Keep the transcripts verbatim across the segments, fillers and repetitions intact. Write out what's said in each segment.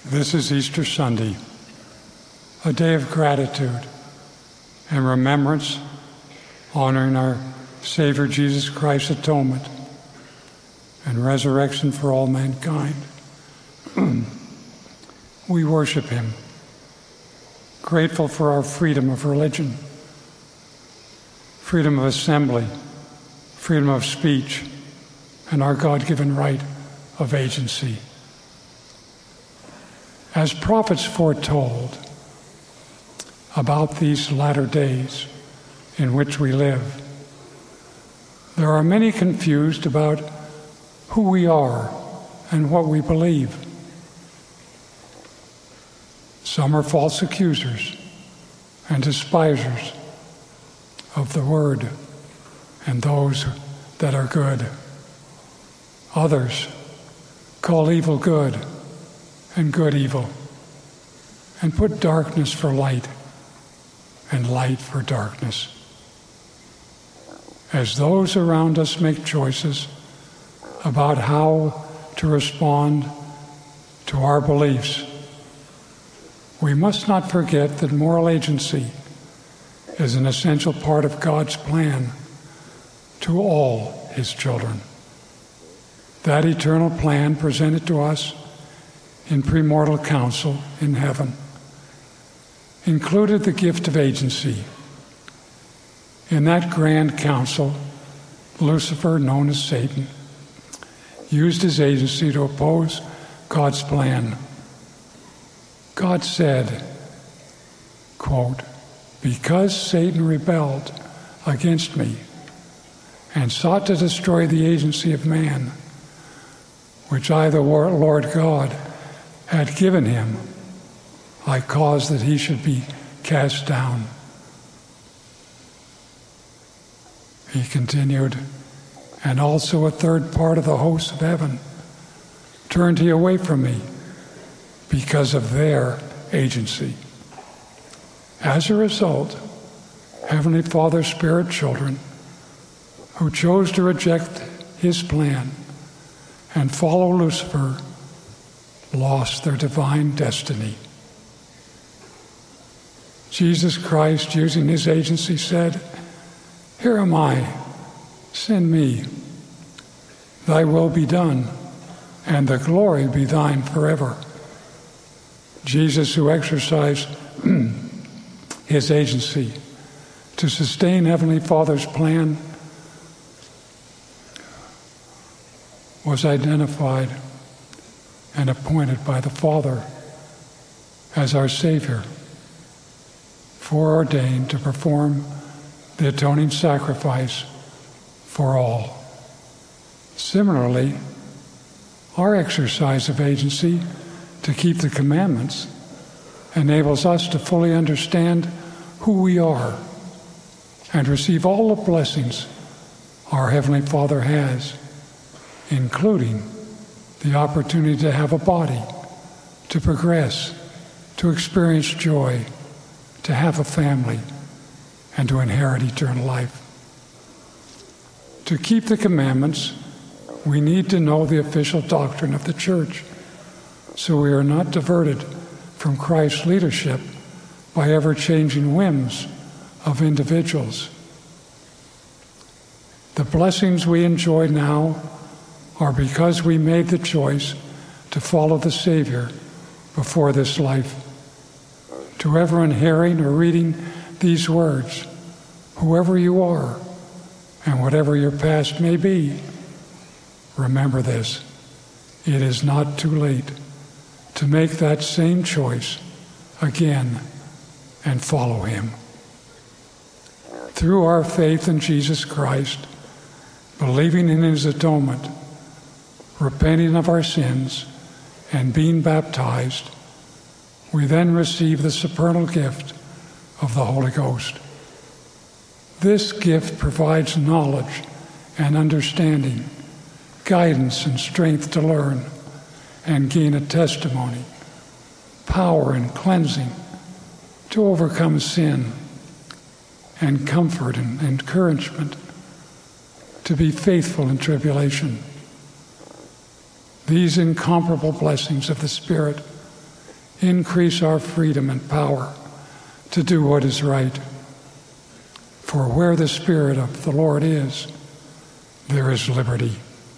This is Easter Sunday, a day of gratitude and remembrance, honoring our Savior Jesus Christ's atonement and resurrection for all mankind. We worship him, grateful for our freedom of religion, freedom of assembly, freedom of speech, and our God-given right of agency. As prophets foretold about these latter days in which we live, there are many confused about who we are and what we believe. Some are false accusers and despisers of the word and those that are good. Others call evil good and good evil, and put darkness for light and light for darkness. As those around us make choices about how to respond to our beliefs, we must not forget that moral agency is an essential part of God's plan to all his children. That eternal plan presented to us in premortal council in heaven included the gift of agency. In that grand council, Lucifer, known as Satan, used his agency to oppose God's plan. God said, quote, "Because Satan rebelled against me and sought to destroy the agency of man, which I, the Lord God, had given him, I caused that he should be cast down." He continued, "And also a third part of the hosts of heaven turned he away from me because of their agency." As a result, Heavenly Father's spirit children who chose to reject his plan and follow Lucifer lost their divine destiny. Jesus Christ, using his agency, said, "Here am I, send me. Thy will be done, and the glory be thine forever." Jesus, who exercised his agency to sustain Heavenly Father's plan, was identified and appointed by the Father as our Savior, foreordained to perform the atoning sacrifice for all. Similarly, our exercise of agency to keep the commandments enables us to fully understand who we are and receive all the blessings our Heavenly Father has, including the opportunity to have a body, to progress, to experience joy, to have a family, and to inherit eternal life. To keep the commandments, we need to know the official doctrine of the church, so we are not diverted from Christ's leadership by ever-changing whims of individuals. The blessings we enjoy now are because we made the choice to follow the Savior before this life. To everyone hearing or reading these words, whoever you are and whatever your past may be, remember this: it is not too late to make that same choice again and follow him. Through our faith in Jesus Christ, believing in his atonement, repenting of our sins, and being baptized, we then receive the supernal gift of the Holy Ghost. This gift provides knowledge and understanding, guidance and strength to learn and gain a testimony, power and cleansing to overcome sin, and comfort and encouragement to be faithful in tribulation. These incomparable blessings of the Spirit increase our freedom and power to do what is right. For where the Spirit of the Lord is, there is liberty.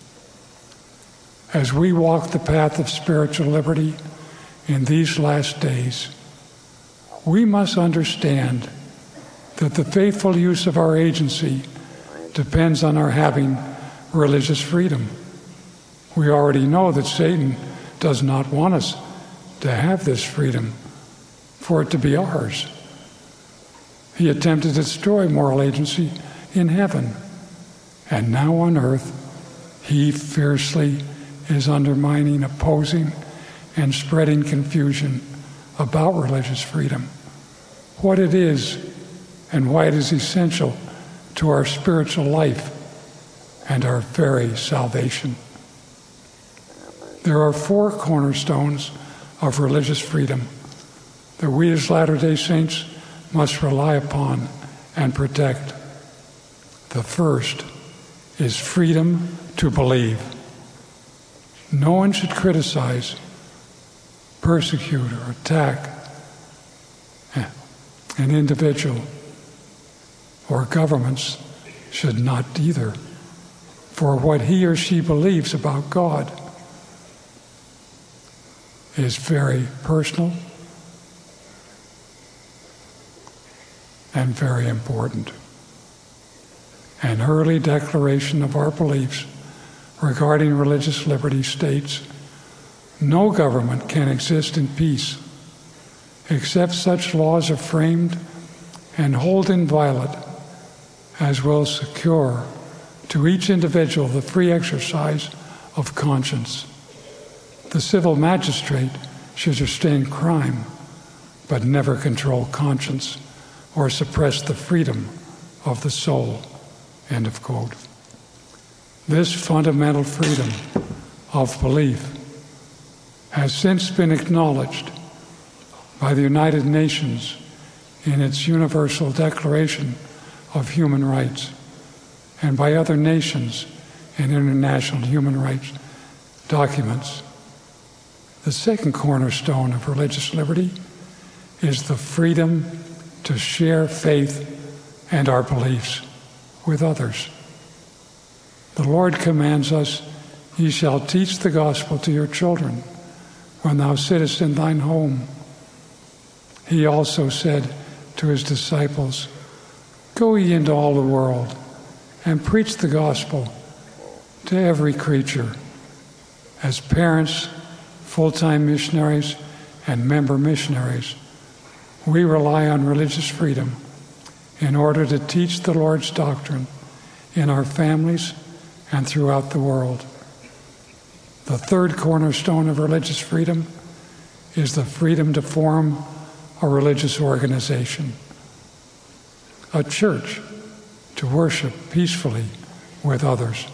As we walk the path of spiritual liberty in these last days, we must understand that the faithful use of our agency depends on our having religious freedom. We already know that Satan does not want us to have this freedom, for it to be ours. He attempted to destroy moral agency in heaven, and now on earth, he fiercely is undermining, opposing, and spreading confusion about religious freedom, what it is, and why it is essential to our spiritual life and our very salvation. There are four cornerstones of religious freedom that we as Latter-day Saints must rely upon and protect. The first is freedom to believe. No one should criticize, persecute, or attack an individual, or governments should not either, for what he or she believes about God is very personal and very important. An early declaration of our beliefs regarding religious liberty states, no government can exist in peace except such laws are framed and hold inviolate as will secure to each individual the free exercise of conscience. The civil magistrate should restrain crime, but never control conscience or suppress the freedom of the soul. End of quote. This fundamental freedom of belief has since been acknowledged by the United Nations in its Universal Declaration of Human Rights and by other nations in international human rights documents. The second cornerstone of religious liberty is the freedom to share faith and our beliefs with others. The Lord commands us, "Ye shall teach the gospel to your children when thou sittest in thine home." He also said to his disciples, "Go ye into all the world and preach the gospel to every creature." As parents, full-time missionaries, and member missionaries, we rely on religious freedom in order to teach the Lord's doctrine in our families and throughout the world. The third cornerstone of religious freedom is the freedom to form a religious organization, a church to worship peacefully with others.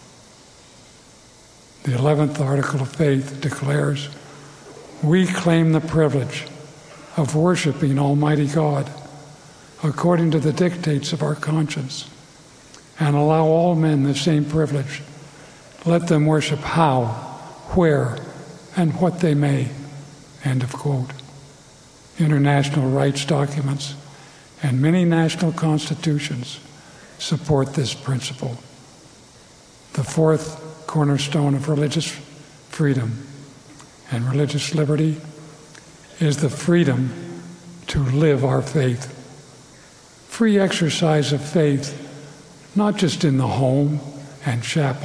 The eleventh Article of Faith declares, "We claim the privilege of worshiping Almighty God according to the dictates of our conscience, and allow all men the same privilege. Let them worship how, where, and what they may." End of quote. International rights documents and many national constitutions support this principle. The fourth cornerstone of religious freedom and religious liberty is the freedom to live our faith. Free exercise of faith, not just in the home and chapel,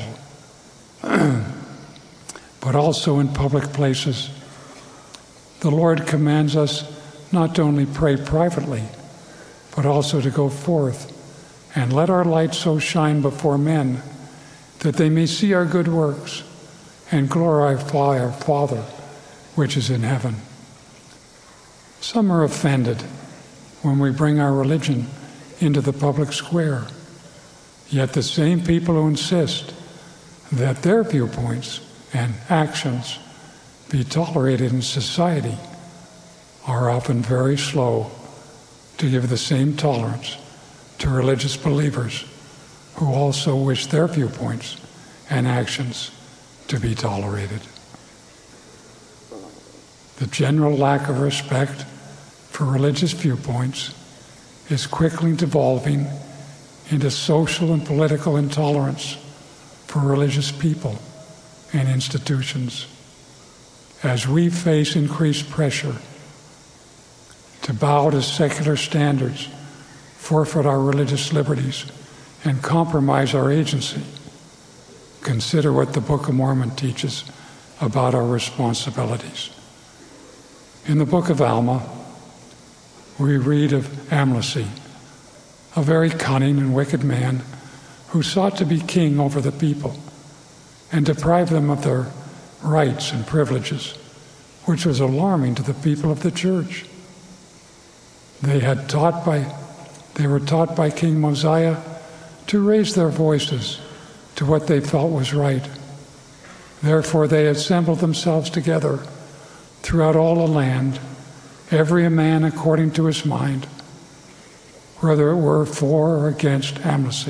but also in public places. The Lord commands us not to only pray privately, but also to go forth and let our light so shine before men that they may see our good works and glorify our Father which is in heaven. Some are offended when we bring our religion into the public square, yet the same people who insist that their viewpoints and actions be tolerated in society are often very slow to give the same tolerance to religious believers who also wish their viewpoints and actions to be tolerated. The general lack of respect for religious viewpoints is quickly devolving into social and political intolerance for religious people and institutions. As we face increased pressure to bow to secular standards, forfeit our religious liberties, and compromise our agency, consider what the Book of Mormon teaches about our responsibilities. In the Book of Alma, we read of Amlici, a very cunning and wicked man who sought to be king over the people and deprive them of their rights and privileges, which was alarming to the people of the church. They had taught by, they were taught by King Mosiah to raise their voices to what they felt was right. Therefore they assembled themselves together throughout all the land, every man according to his mind, whether it were for or against Amlici,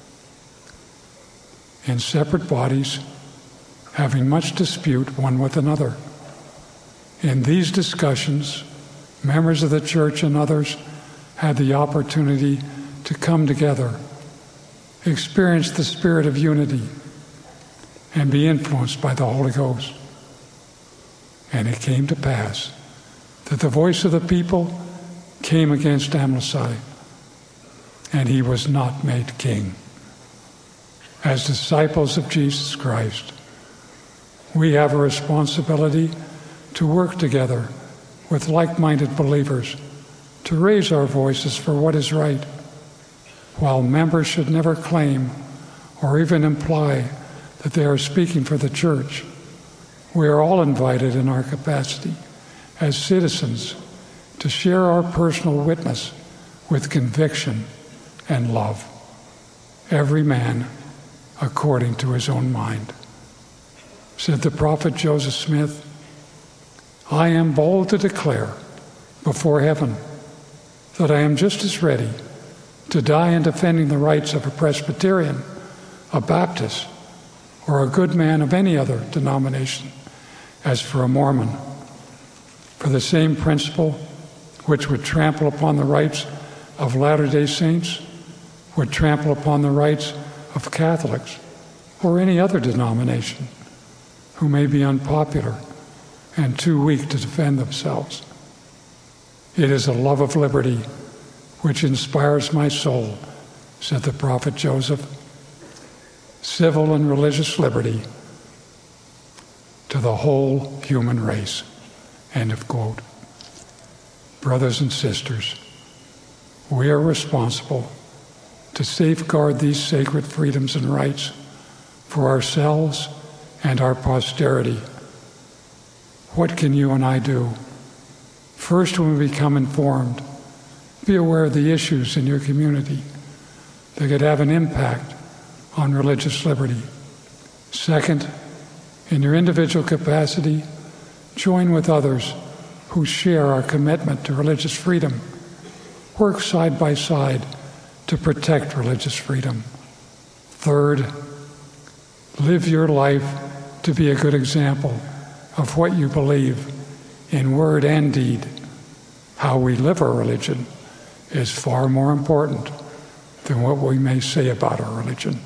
in separate bodies, having much dispute one with another. In these discussions, members of the church and others had the opportunity to come together, experience the spirit of unity, and be influenced by the Holy Ghost. And it came to pass that the voice of the people came against Amlici, and he was not made king. As disciples of Jesus Christ, we have a responsibility to work together with like-minded believers to raise our voices for what is right. While members should never claim or even imply that they are speaking for the church, we are all invited in our capacity as citizens to share our personal witness with conviction and love, every man according to his own mind. Said the prophet Joseph Smith, "I am bold to declare before heaven that I am just as ready to die in defending the rights of a Presbyterian, a Baptist, or a good man of any other denomination as for a Mormon, for the same principle which would trample upon the rights of Latter-day Saints would trample upon the rights of Catholics or any other denomination who may be unpopular and too weak to defend themselves. It is a love of liberty which inspires my soul," said the prophet Joseph, "civil and religious liberty to the whole human race." End of quote. Brothers and sisters, we are responsible to safeguard these sacred freedoms and rights for ourselves and our posterity. What can you and I do? First, when we become informed, be aware of the issues in your community that could have an impact on religious liberty. Second, in your individual capacity, join with others who share our commitment to religious freedom. Work side by side to protect religious freedom. Third, live your life to be a good example of what you believe in word and deed. How we live our religion is far more important than what we may say about our religion.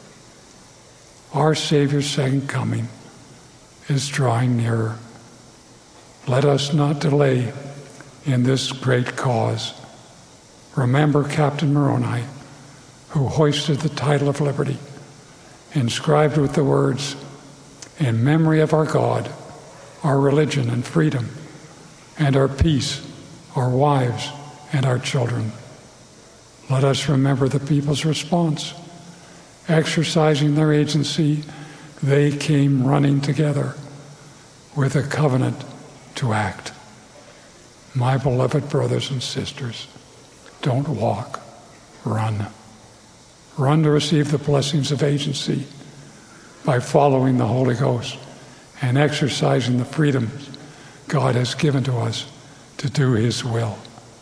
Our Savior's second coming is drawing nearer. Let us not delay in this great cause. Remember Captain Moroni, who hoisted the title of liberty, inscribed with the words, "In memory of our God, our religion and freedom, and our peace, our wives, and our children." Let us remember the people's response. Exercising their agency, they came running together with a covenant to act. My beloved brothers and sisters, don't walk, run. Run to receive the blessings of agency by following the Holy Ghost and exercising the freedoms God has given to us to do His will.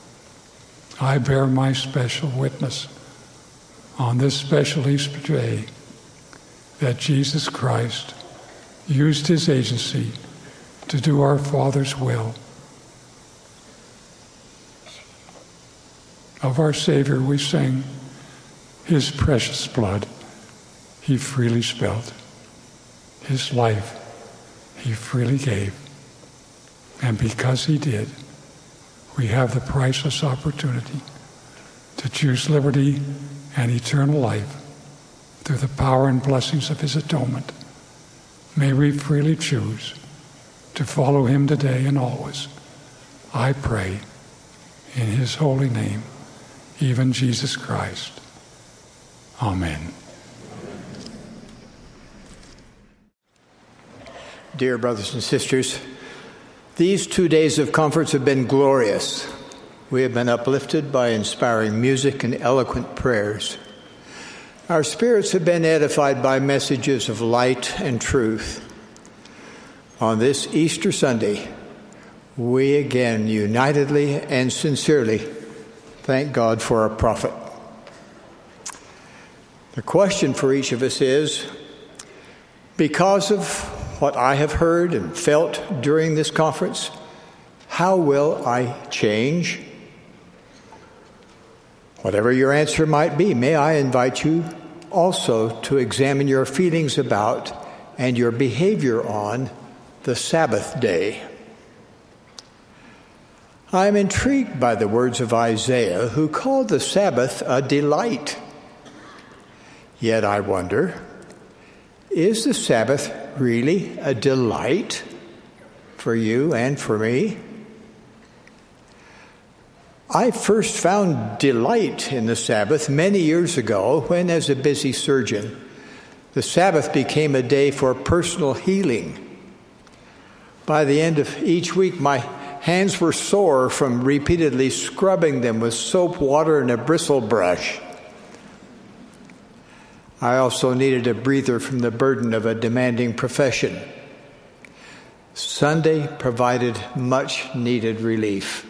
I bear my special witness on this special Easter day that Jesus Christ used His agency to do our Father's will. Of our Savior we sing, his precious blood he freely spilled. His life he freely gave. And because he did, we have the priceless opportunity to choose liberty and eternal life through the power and blessings of his atonement. May we freely choose to follow him today and always. I pray in his holy name, even Jesus Christ. Amen. Dear brothers and sisters, these two days of conference have been glorious. We have been uplifted by inspiring music and eloquent prayers. Our spirits have been edified by messages of light and truth. On this Easter Sunday, we again unitedly and sincerely thank God for our prophet. The question for each of us is, because of what I have heard and felt during this conference, how will I change? Whatever your answer might be, may I invite you also to examine your feelings about and your behavior on the Sabbath day. I am intrigued by the words of Isaiah, who called the Sabbath a delight. Yet I wonder, is the Sabbath really a delight for you and for me? I first found delight in the Sabbath many years ago when, as a busy surgeon, the Sabbath became a day for personal healing. By the end of each week, my hands were sore from repeatedly scrubbing them with soap, water, and a bristle brush. I also needed a breather from the burden of a demanding profession. Sunday provided much needed relief.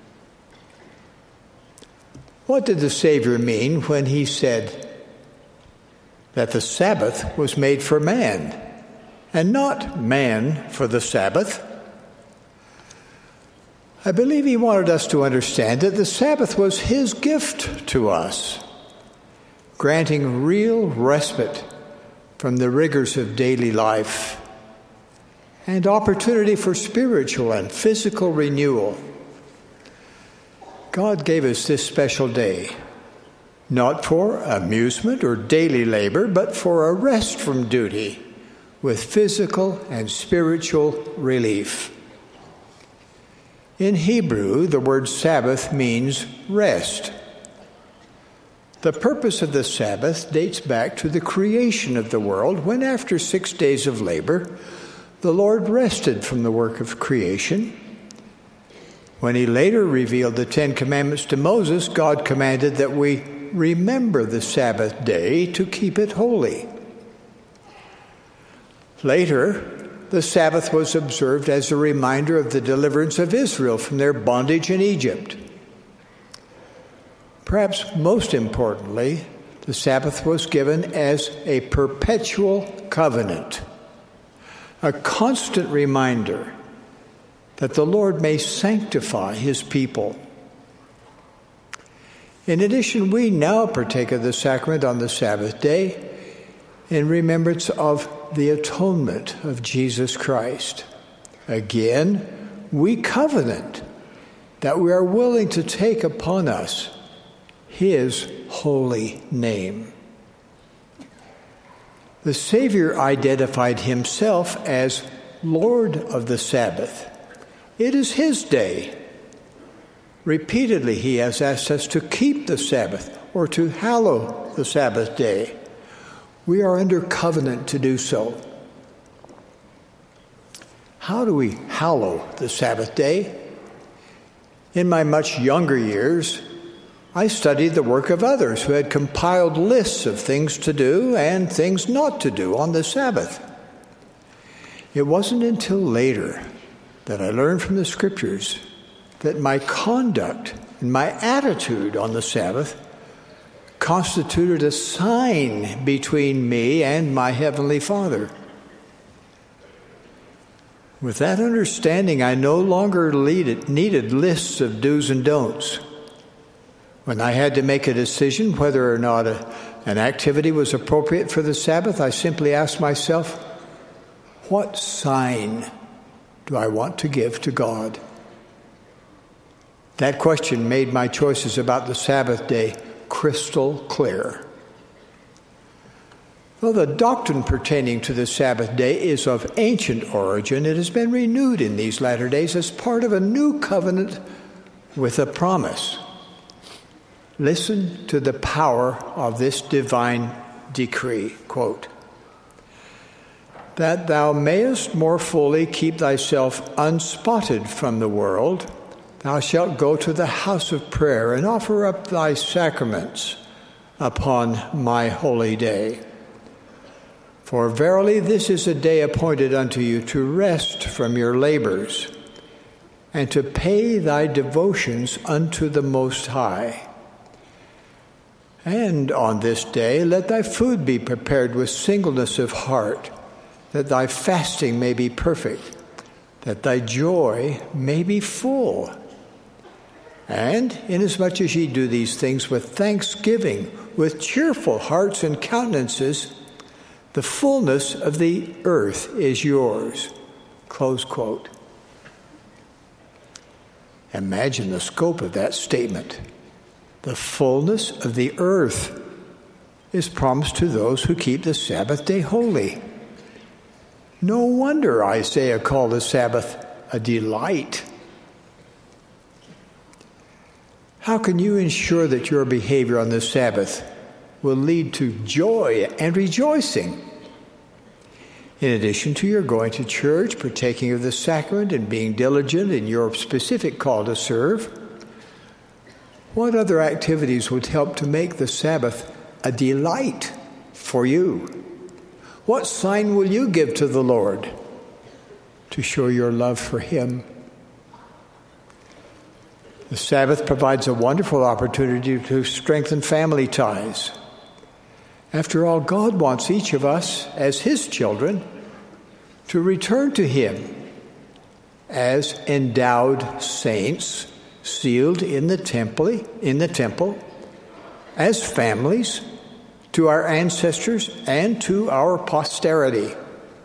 What did the Savior mean when he said that the Sabbath was made for man and not man for the Sabbath? I believe he wanted us to understand that the Sabbath was his gift to us, granting real respite from the rigors of daily life and opportunity for spiritual and physical renewal. God gave us this special day, not for amusement or daily labor, but for a rest from duty with physical and spiritual relief. In Hebrew, the word Sabbath means rest. The purpose of the Sabbath dates back to the creation of the world, when after six days of labor, the Lord rested from the work of creation. When he later revealed the Ten Commandments to Moses, God commanded that we remember the Sabbath day to keep it holy. Later, the Sabbath was observed as a reminder of the deliverance of Israel from their bondage in Egypt. Perhaps most importantly, the Sabbath was given as a perpetual covenant, a constant reminder that the Lord may sanctify his people. In addition, we now partake of the sacrament on the Sabbath day in remembrance of the atonement of Jesus Christ. Again, we covenant that we are willing to take upon us his holy name. The Savior identified himself as Lord of the Sabbath. It is his day. Repeatedly, he has asked us to keep the Sabbath or to hallow the Sabbath day. We are under covenant to do so. How do we hallow the Sabbath day? In my much younger years, I studied the work of others who had compiled lists of things to do and things not to do on the Sabbath. It wasn't until later that I learned from the Scriptures that my conduct and my attitude on the Sabbath constituted a sign between me and my Heavenly Father. With that understanding, I no longer needed, needed lists of do's and don'ts. When I had to make a decision whether or not a, an activity was appropriate for the Sabbath, I simply asked myself, what sign do I want to give to God? That question made my choices about the Sabbath day crystal clear. Though the doctrine pertaining to the Sabbath day is of ancient origin, it has been renewed in these latter days as part of a new covenant with a promise. Listen to the power of this divine decree, quote, that thou mayest more fully keep thyself unspotted from the world, thou shalt go to the house of prayer and offer up thy sacraments upon my holy day. For verily this is a day appointed unto you to rest from your labors and to pay thy devotions unto the Most High. And on this day let thy food be prepared with singleness of heart, that thy fasting may be perfect, that thy joy may be full. And inasmuch as ye do these things with thanksgiving, with cheerful hearts and countenances, the fullness of the earth is yours. Close quote. Imagine the scope of that statement. The fullness of the earth is promised to those who keep the Sabbath day holy. No wonder Isaiah called the Sabbath a delight. How can you ensure that your behavior on the Sabbath will lead to joy and rejoicing? In addition to your going to church, partaking of the sacrament, and being diligent in your specific call to serve, what other activities would help to make the Sabbath a delight for you? What sign will you give to the Lord to show your love for Him? The Sabbath provides a wonderful opportunity to strengthen family ties. After all, God wants each of us, as His children, to return to Him as endowed saints, sealed in the temple, in the temple, as families, to our ancestors and to our posterity.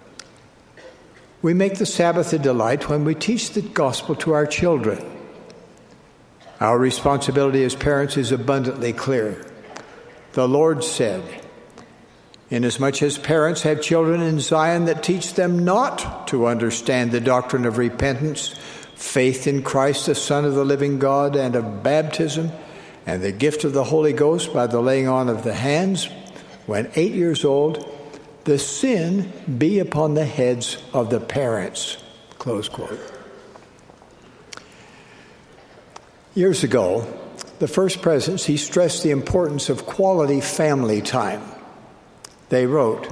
We make the Sabbath a delight when we teach the gospel to our children. Our responsibility as parents is abundantly clear. The Lord said, inasmuch as parents have children in Zion that teach them not to understand the doctrine of repentance, faith in Christ, the Son of the living God, and of baptism, and the gift of the Holy Ghost by the laying on of the hands, when eight years old, the sin be upon the heads of the parents. Close quote. Years ago, the First Presidency stressed the importance of quality family time. They wrote,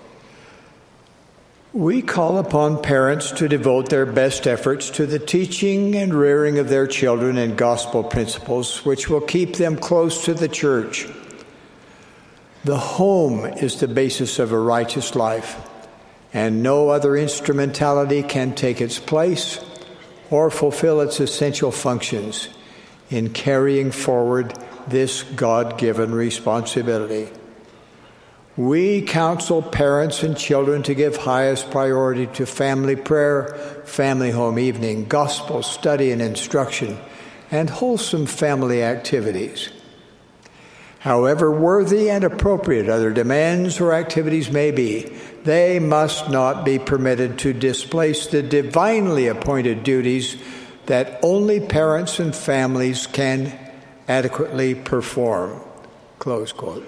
we call upon parents to devote their best efforts to the teaching and rearing of their children in gospel principles, which will keep them close to the church. The home is the basis of a righteous life, and no other instrumentality can take its place or fulfill its essential functions in carrying forward this God-given responsibility. We counsel parents and children to give highest priority to family prayer, family home evening, gospel study and instruction, and wholesome family activities. However worthy and appropriate other demands or activities may be, they must not be permitted to displace the divinely appointed duties that only parents and families can adequately perform. Close quote.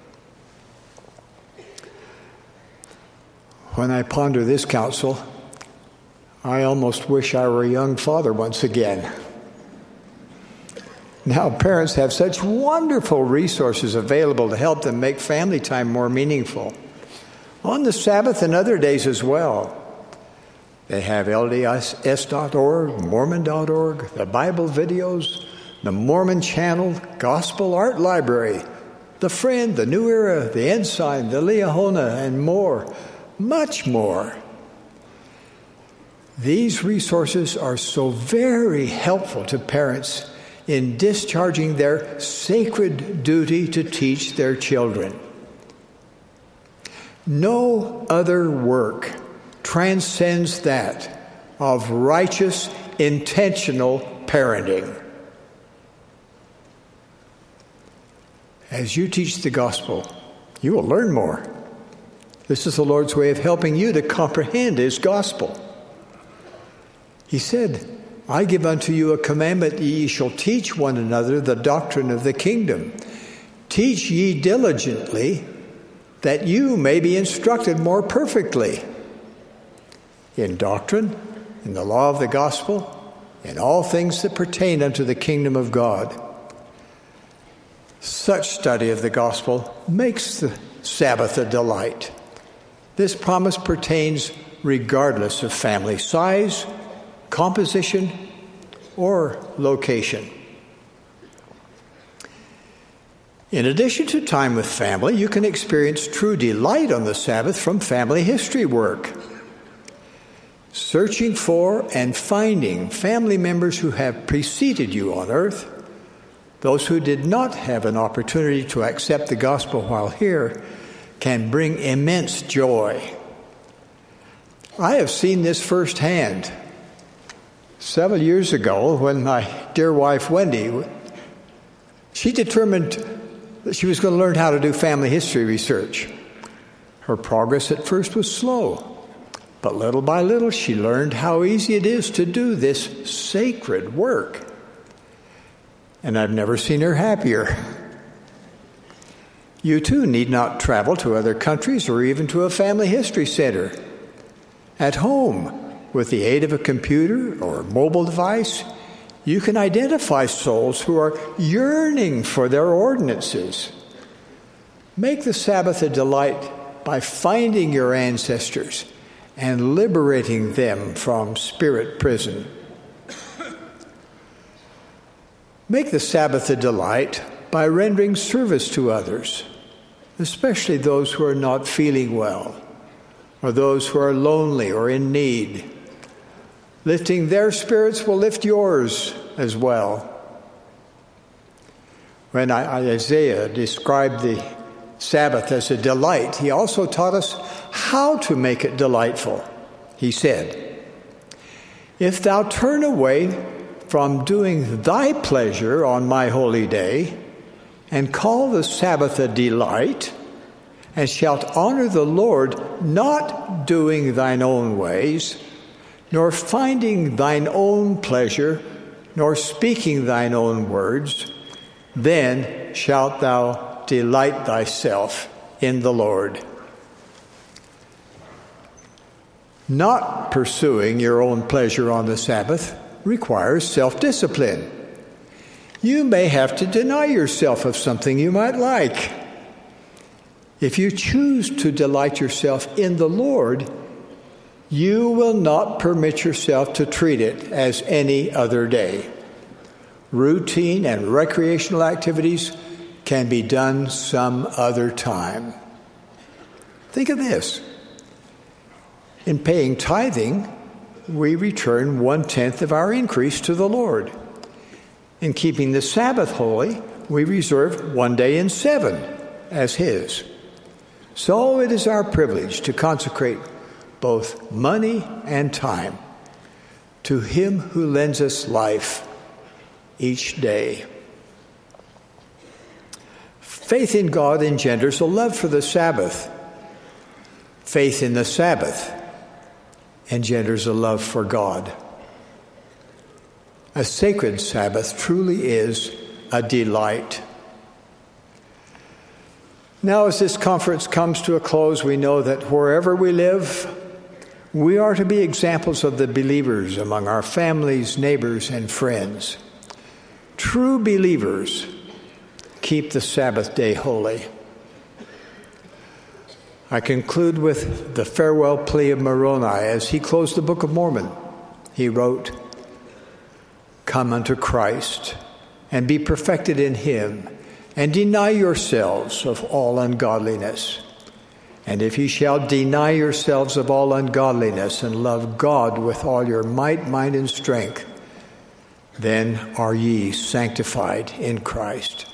When I ponder this counsel, I almost wish I were a young father once again. Now, parents have such wonderful resources available to help them make family time more meaningful, on the Sabbath and other days as well. They have L D S dot org, Mormon dot org, the Bible videos, the Mormon Channel, Gospel Art Library, The Friend, the New Era, the Ensign, the Liahona, and more. Much more. These resources are so very helpful to parents in discharging their sacred duty to teach their children. No other work transcends that of righteous, intentional parenting. As you teach the gospel, you will learn more. This is the Lord's way of helping you to comprehend His gospel. He said, I give unto you a commandment, ye shall teach one another the doctrine of the kingdom. Teach ye diligently, that you may be instructed more perfectly in doctrine, in the law of the gospel, in all things that pertain unto the kingdom of God. Such study of the gospel makes the Sabbath a delight. This promise pertains regardless of family size, composition, or location. In addition to time with family, you can experience true delight on the Sabbath from family history work. Searching for and finding family members who have preceded you on earth, those who did not have an opportunity to accept the gospel while here, can bring immense joy. I have seen this firsthand. Several years ago, when my dear wife Wendy, she determined that she was going to learn how to do family history research. Her progress at first was slow. But little by little, she learned how easy it is to do this sacred work. And I've never seen her happier. You too need not travel to other countries or even to a family history center. At home, with the aid of a computer or mobile device, you can identify souls who are yearning for their ordinances. Make the Sabbath a delight by finding your ancestors and liberating them from spirit prison. Make the Sabbath a delight by rendering service to others, especially those who are not feeling well, or those who are lonely or in need. Lifting their spirits will lift yours as well. When Isaiah described the Sabbath as a delight, he also taught us how to make it delightful. He said, if thou turn away from doing thy pleasure on my holy day, and call the Sabbath a delight, and shalt honor the Lord, not doing thine own ways, nor finding thine own pleasure, nor speaking thine own words, then shalt thou delight thyself in the Lord. Not pursuing your own pleasure on the Sabbath requires self-discipline. You may have to deny yourself of something you might like. If you choose to delight yourself in the Lord, you will not permit yourself to treat it as any other day. Routine and recreational activities can be done some other time. Think of this. In paying tithing, we return one-tenth of our increase to the Lord. In keeping the Sabbath holy, we reserve one day in seven as His. So it is our privilege to consecrate both money and time to Him who lends us life each day. Faith in God engenders a love for the Sabbath. Faith in the Sabbath engenders a love for God. A sacred Sabbath truly is a delight. Now, as this conference comes to a close, we know that wherever we live, we are to be examples of the believers among our families, neighbors, and friends. True believers keep the Sabbath day holy. I conclude with the farewell plea of Moroni as he closed the Book of Mormon. He wrote, "Come unto Christ, and be perfected in Him, and deny yourselves of all ungodliness, And if ye shall deny yourselves of all ungodliness and love God with all your might, mind, and strength, then are ye sanctified in Christ.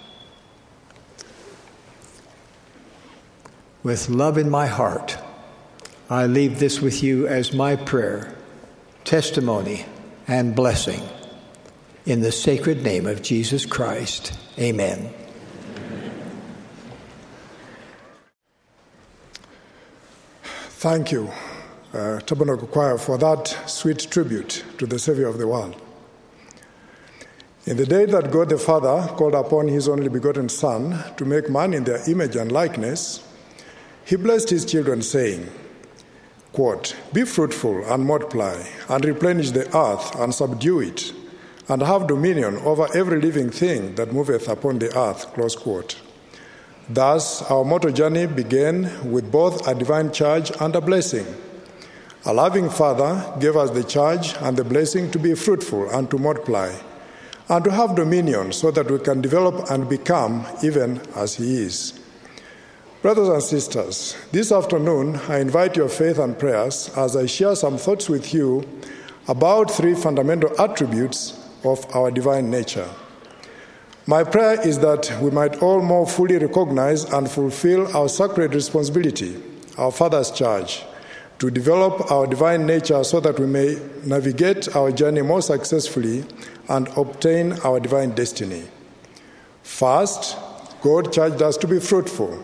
With love in my heart, I leave this with you as my prayer, testimony, and blessing. In the sacred name of Jesus Christ, amen. Thank you, uh, Tabernacle Choir, for that sweet tribute to the Savior of the world. In the day that God the Father called upon his only begotten Son to make man in their image and likeness, he blessed his children, saying, quote, "Be fruitful and multiply, and replenish the earth and subdue it, and have dominion over every living thing that moveth upon the earth," close quote. Thus, our mortal journey began with both a divine charge and a blessing. A loving Father gave us the charge and the blessing to be fruitful and to multiply, and to have dominion so that we can develop and become even as he is. Brothers and sisters, this afternoon I invite your faith and prayers as I share some thoughts with you about three fundamental attributes of our divine nature. My prayer is that we might all more fully recognize and fulfill our sacred responsibility, our Father's charge, to develop our divine nature so that we may navigate our journey more successfully and obtain our divine destiny. First, God charged us to be fruitful.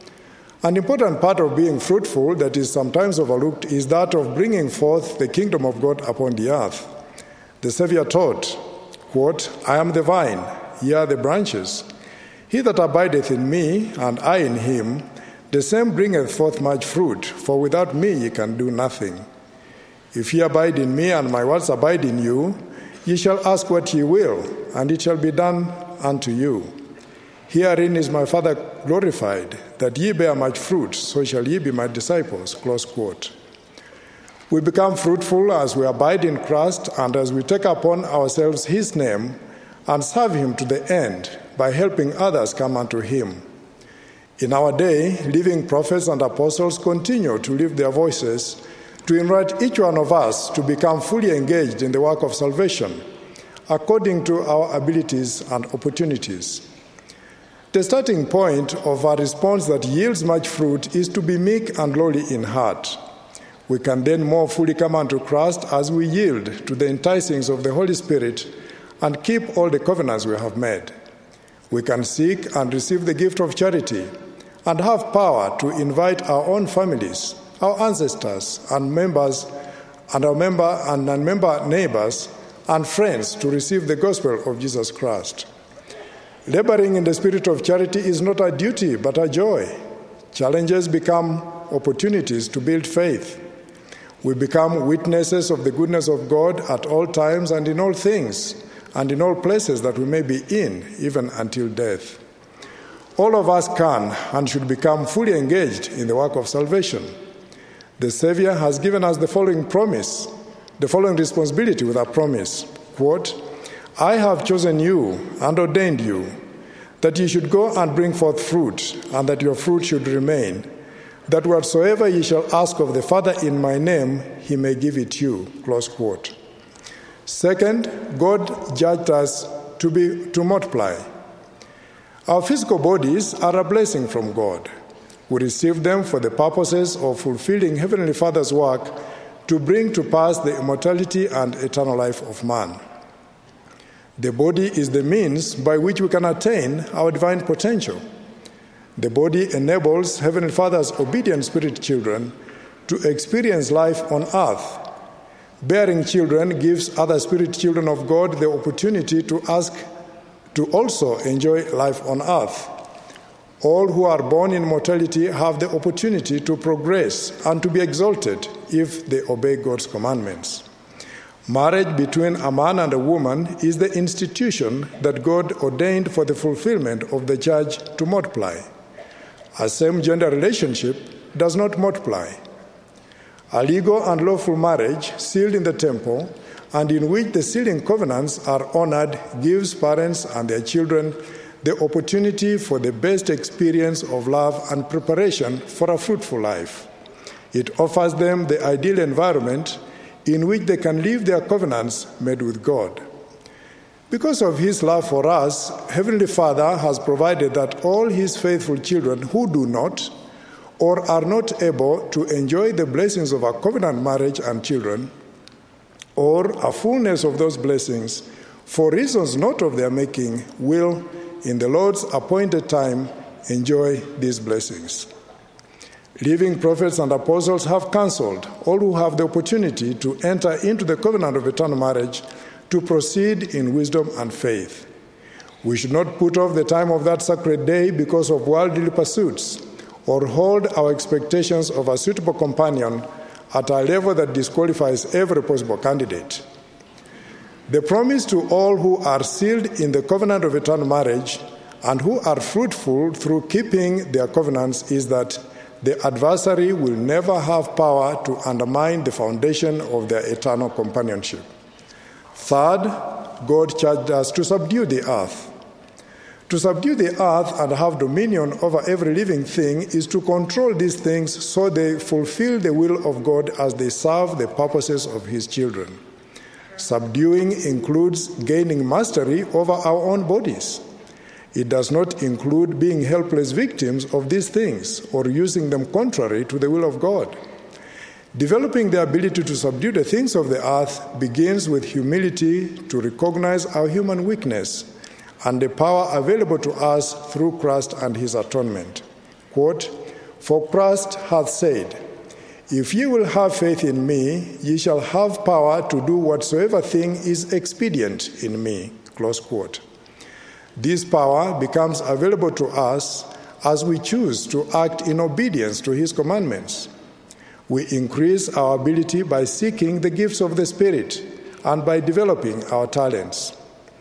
An important part of being fruitful that is sometimes overlooked is that of bringing forth the kingdom of God upon the earth. The Savior taught, quote, "I am the vine, ye are the branches. He that abideth in me, and I in him, the same bringeth forth much fruit, for without me ye can do nothing. If ye abide in me, and my words abide in you, ye shall ask what ye will, and it shall be done unto you. Herein is my Father glorified, that ye bear much fruit, so shall ye be my disciples," close quote. We become fruitful as we abide in Christ and as we take upon ourselves his name and serve him to the end by helping others come unto him. In our day, living prophets and apostles continue to lift their voices to invite each one of us to become fully engaged in the work of salvation, according to our abilities and opportunities. The starting point of our response that yields much fruit is to be meek and lowly in heart. We can then more fully come unto Christ as we yield to the enticings of the Holy Spirit and keep all the covenants we have made. We can seek and receive the gift of charity and have power to invite our own families, our ancestors and members, and our member and non-member neighbors and friends to receive the gospel of Jesus Christ. Laboring in the spirit of charity is not a duty but a joy. Challenges become opportunities to build faith. We become witnesses of the goodness of God at all times and in all things, and in all places that we may be in, even until death. All of us can and should become fully engaged in the work of salvation. The Savior has given us the following promise, the following responsibility with a promise, quote, "I have chosen you and ordained you, that ye should go and bring forth fruit, and that your fruit should remain, that whatsoever ye shall ask of the Father in my name, he may give it you," close quote. Second, God judged us to be to multiply. Our physical bodies are a blessing from God. We receive them for the purposes of fulfilling Heavenly Father's work to bring to pass the immortality and eternal life of man. The body is the means by which we can attain our divine potential. The body enables Heavenly Father's obedient spirit children to experience life on earth. Bearing children gives other spirit children of God the opportunity to ask to also enjoy life on earth. All who are born in mortality have the opportunity to progress and to be exalted if they obey God's commandments. Marriage between a man and a woman is the institution that God ordained for the fulfillment of the charge to multiply. A same-gender relationship does not multiply. A legal and lawful marriage sealed in the temple and in which the sealing covenants are honored gives parents and their children the opportunity for the best experience of love and preparation for a fruitful life. It offers them the ideal environment in which they can live their covenants made with God. Because of his love for us, Heavenly Father has provided that all his faithful children who do not or are not able to enjoy the blessings of a covenant marriage and children, or a fullness of those blessings, for reasons not of their making, will, in the Lord's appointed time, enjoy these blessings. Living prophets and apostles have counseled all who have the opportunity to enter into the covenant of eternal marriage to proceed in wisdom and faith. We should not put off the time of that sacred day because of worldly pursuits, or hold our expectations of a suitable companion at a level that disqualifies every possible candidate. The promise to all who are sealed in the covenant of eternal marriage and who are fruitful through keeping their covenants is that the adversary will never have power to undermine the foundation of their eternal companionship. Third, God charged us to subdue the earth. To subdue the earth and have dominion over every living thing is to control these things so they fulfill the will of God as they serve the purposes of his children. Subduing includes gaining mastery over our own bodies. It does not include being helpless victims of these things or using them contrary to the will of God. Developing the ability to subdue the things of the earth begins with humility to recognize our human weakness and the power available to us through Christ and his atonement. Quote, "For Christ hath said, If ye will have faith in me, ye shall have power to do whatsoever thing is expedient in me." Close quote. This power becomes available to us as we choose to act in obedience to his commandments. We increase our ability by seeking the gifts of the Spirit and by developing our talents.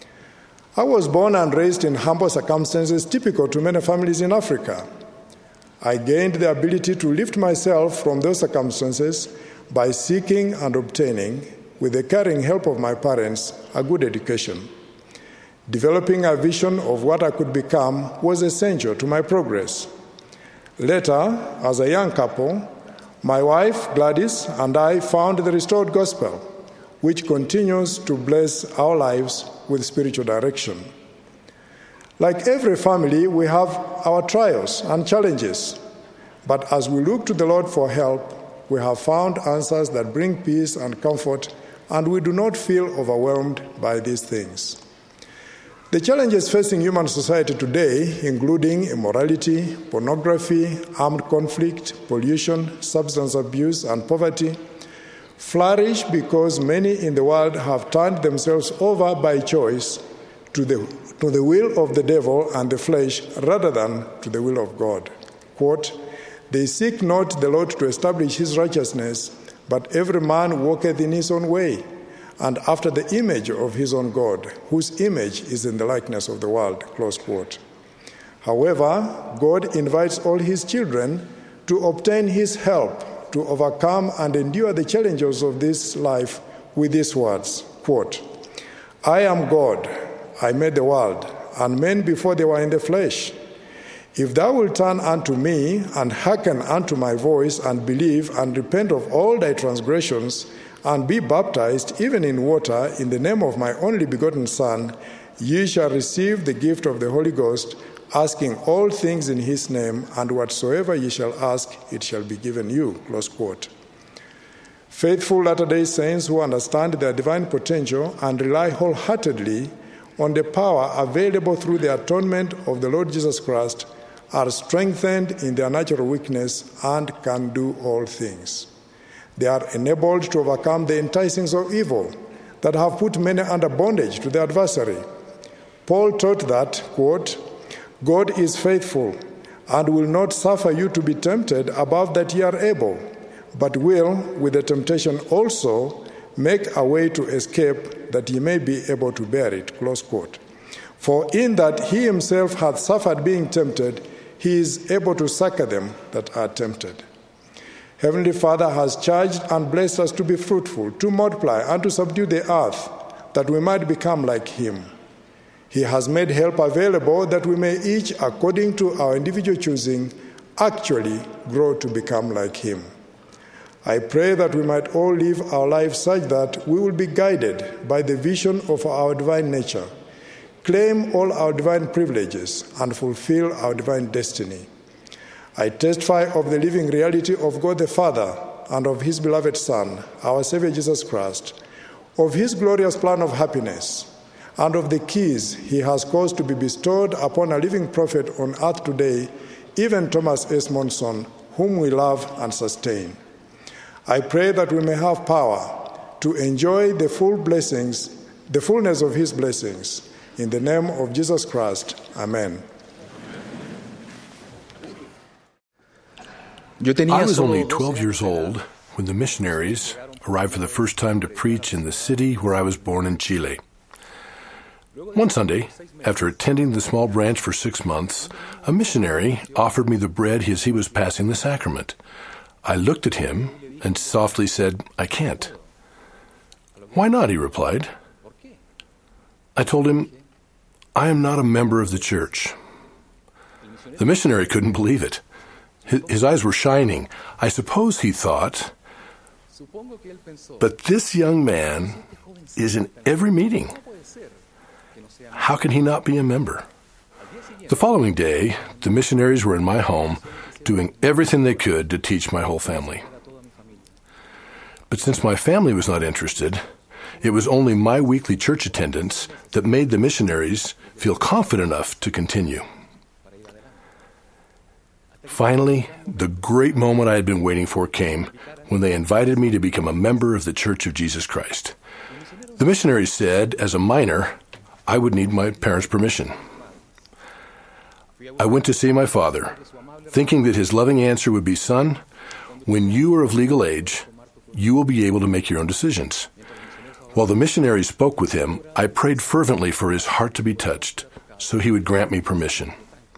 I was born and raised in humble circumstances typical to many families in Africa. I gained the ability to lift myself from those circumstances by seeking and obtaining, with the caring help of my parents, a good education. Developing a vision of what I could become was essential to my progress. Later, as a young couple, my wife, Gladys, and I found the restored gospel, which continues to bless our lives with spiritual direction. Like every family, we have our trials and challenges, but as we look to the Lord for help, we have found answers that bring peace and comfort, and we do not feel overwhelmed by these things. The challenges facing human society today, including immorality, pornography, armed conflict, pollution, substance abuse, and poverty, flourish because many in the world have turned themselves over by choice to the, to the will of the devil and the flesh rather than to the will of God. Quote, "They seek not the Lord to establish his righteousness, but every man walketh in his own way, and after the image of his own God, whose image is in the likeness of the world." Close quote. However, God invites all his children to obtain his help to overcome and endure the challenges of this life with these words, quote, "I am God, I made the world, and men before they were in the flesh. If thou wilt turn unto me, and hearken unto my voice, and believe, and repent of all thy transgressions, and be baptized, even in water, in the name of my only begotten Son, ye shall receive the gift of the Holy Ghost, asking all things in his name, and whatsoever ye shall ask, it shall be given you." Close quote. Faithful Latter-day Saints who understand their divine potential and rely wholeheartedly on the power available through the atonement of the Lord Jesus Christ are strengthened in their natural weakness and can do all things. They are enabled to overcome the enticings of evil that have put many under bondage to the adversary. Paul taught that, quote, "God is faithful and will not suffer you to be tempted above that ye are able, but will, with the temptation also, make a way to escape that ye may be able to bear it." Close quote. "For in that he himself hath suffered being tempted, he is able to succor them that are tempted." Heavenly Father has charged and blessed us to be fruitful, to multiply, and to subdue the earth, that we might become like him. He has made help available that we may each, according to our individual choosing, actually grow to become like him. I pray that we might all live our lives such that we will be guided by the vision of our divine nature, claim all our divine privileges, and fulfill our divine destiny. I testify of the living reality of God the Father and of his beloved Son, our Savior Jesus Christ, of his glorious plan of happiness, and of the keys he has caused to be bestowed upon a living prophet on earth today, even Thomas S. Monson, whom we love and sustain. I pray that we may have power to enjoy the full blessings, the fullness of his blessings. In the name of Jesus Christ, amen. I was only twelve years old when the missionaries arrived for the first time to preach in the city where I was born in Chile. One Sunday, after attending the small branch for six months, a missionary offered me the bread as he was passing the sacrament. I looked at him and softly said, "I can't." "Why not?" he replied. I told him, "I am not a member of the church." The missionary couldn't believe it. His, his eyes were shining. I suppose he thought, "But this young man is in every meeting. How can he not be a member?" The following day, the missionaries were in my home, doing everything they could to teach my whole family. But since my family was not interested, it was only my weekly church attendance that made the missionaries feel confident enough to continue. Finally, the great moment I had been waiting for came when they invited me to become a member of the Church of Jesus Christ. The missionaries said, as a minor, I would need my parents' permission. I went to see my father, thinking that his loving answer would be, "Son, when you are of legal age, you will be able to make your own decisions." While the missionaries spoke with him, I prayed fervently for his heart to be touched, so he would grant me permission.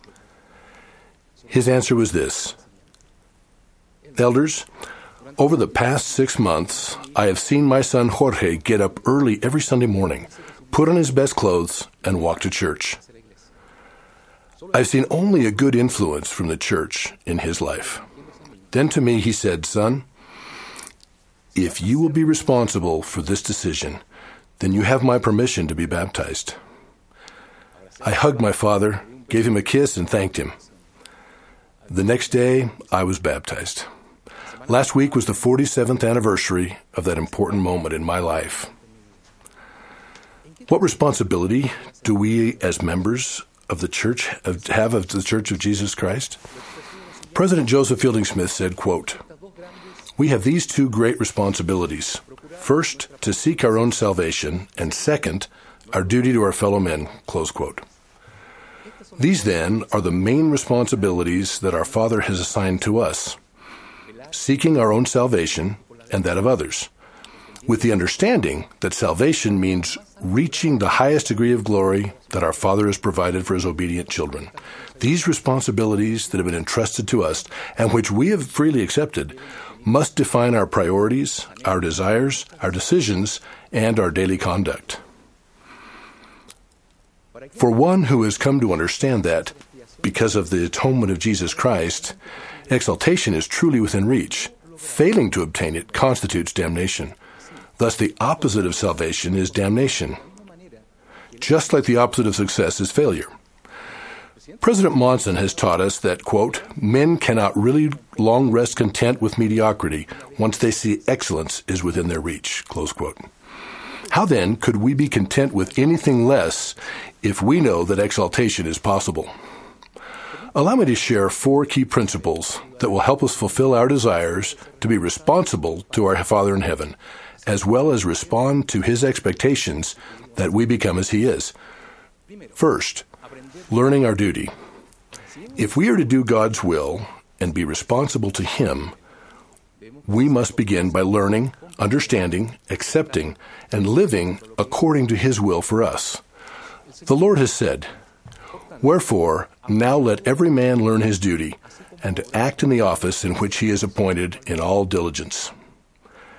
His answer was this: "Elders, over the past six months, I have seen my son Jorge get up early every Sunday morning, put on his best clothes, and walk to church. I've seen only a good influence from the church in his life." Then to me he said, "Son, if you will be responsible for this decision, then you have my permission to be baptized." I hugged my father, gave him a kiss, and thanked him. The next day, I was baptized. Last week was the forty-seventh anniversary of that important moment in my life. What responsibility do we as members of the church have of the Church of Jesus Christ? President Joseph Fielding Smith said, quote, "We have these two great responsibilities. First, to seek our own salvation, and second, our duty to our fellow men," close quote. These, then, are the main responsibilities that our Father has assigned to us: seeking our own salvation and that of others, with the understanding that salvation means reaching the highest degree of glory that our Father has provided for his obedient children. These responsibilities that have been entrusted to us, and which we have freely accepted, must define our priorities, our desires, our decisions, and our daily conduct. For one who has come to understand that, because of the atonement of Jesus Christ, exaltation is truly within reach, failing to obtain it constitutes damnation. Thus, the opposite of salvation is damnation, just like the opposite of success is failure. President Monson has taught us that, quote, "Men cannot really long rest content with mediocrity once they see excellence is within their reach," close quote. How then could we be content with anything less if we know that exaltation is possible? Allow me to share four key principles that will help us fulfill our desires to be responsible to our Father in heaven, as well as respond to his expectations that we become as he is. First, learning our duty. If we are to do God's will and be responsible to him, we must begin by learning, understanding, accepting, and living according to his will for us. The Lord has said, "Wherefore, now let every man learn his duty, and to act in the office in which he is appointed in all diligence."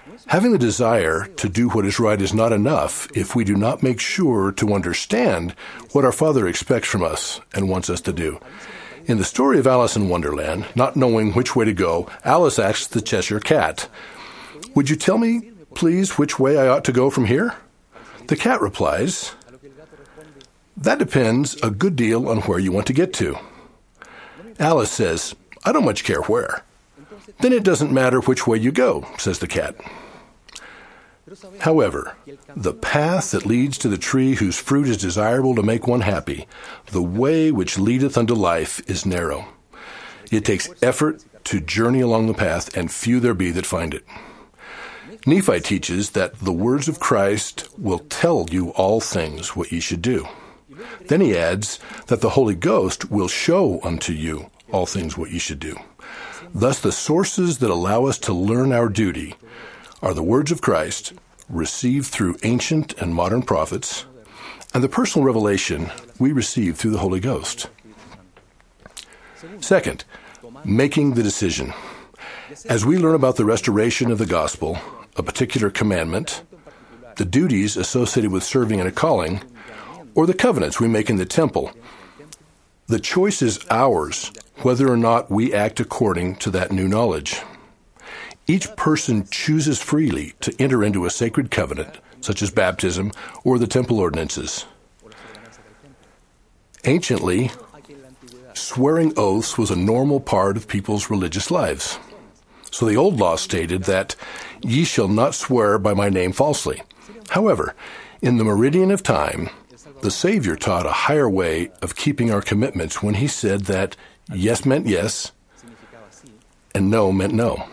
Having the desire to do what is right is not enough if we do not make sure to understand what our Father expects from us and wants us to do. In the story of Alice in Wonderland, not knowing which way to go, Alice asks the Cheshire Cat, "Would you tell me, please, which way I ought to go from here?" The cat replies, "That depends a good deal on where you want to get to." Alice says, "I don't much care where." "Then it doesn't matter which way you go," says the cat. However, the path that leads to the tree whose fruit is desirable to make one happy, the way which leadeth unto life, is narrow. It takes effort to journey along the path, and few there be that find it. Nephi teaches that the words of Christ will tell you all things what ye should do. Then he adds that the Holy Ghost will show unto you all things what ye should do. Thus, the sources that allow us to learn our duty are the words of Christ, received through ancient and modern prophets, and the personal revelation we receive through the Holy Ghost. Second, making the decision. As we learn about the restoration of the gospel, a particular commandment, the duties associated with serving in a calling, or the covenants we make in the temple, the choice is ours whether or not we act according to that new knowledge. Each person chooses freely to enter into a sacred covenant, such as baptism or the temple ordinances. Anciently, swearing oaths was a normal part of people's religious lives. So the old law stated that, "Ye shall not swear by my name falsely." However, in the meridian of time, the Savior taught a higher way of keeping our commitments when he said that yes meant yes, and no meant no.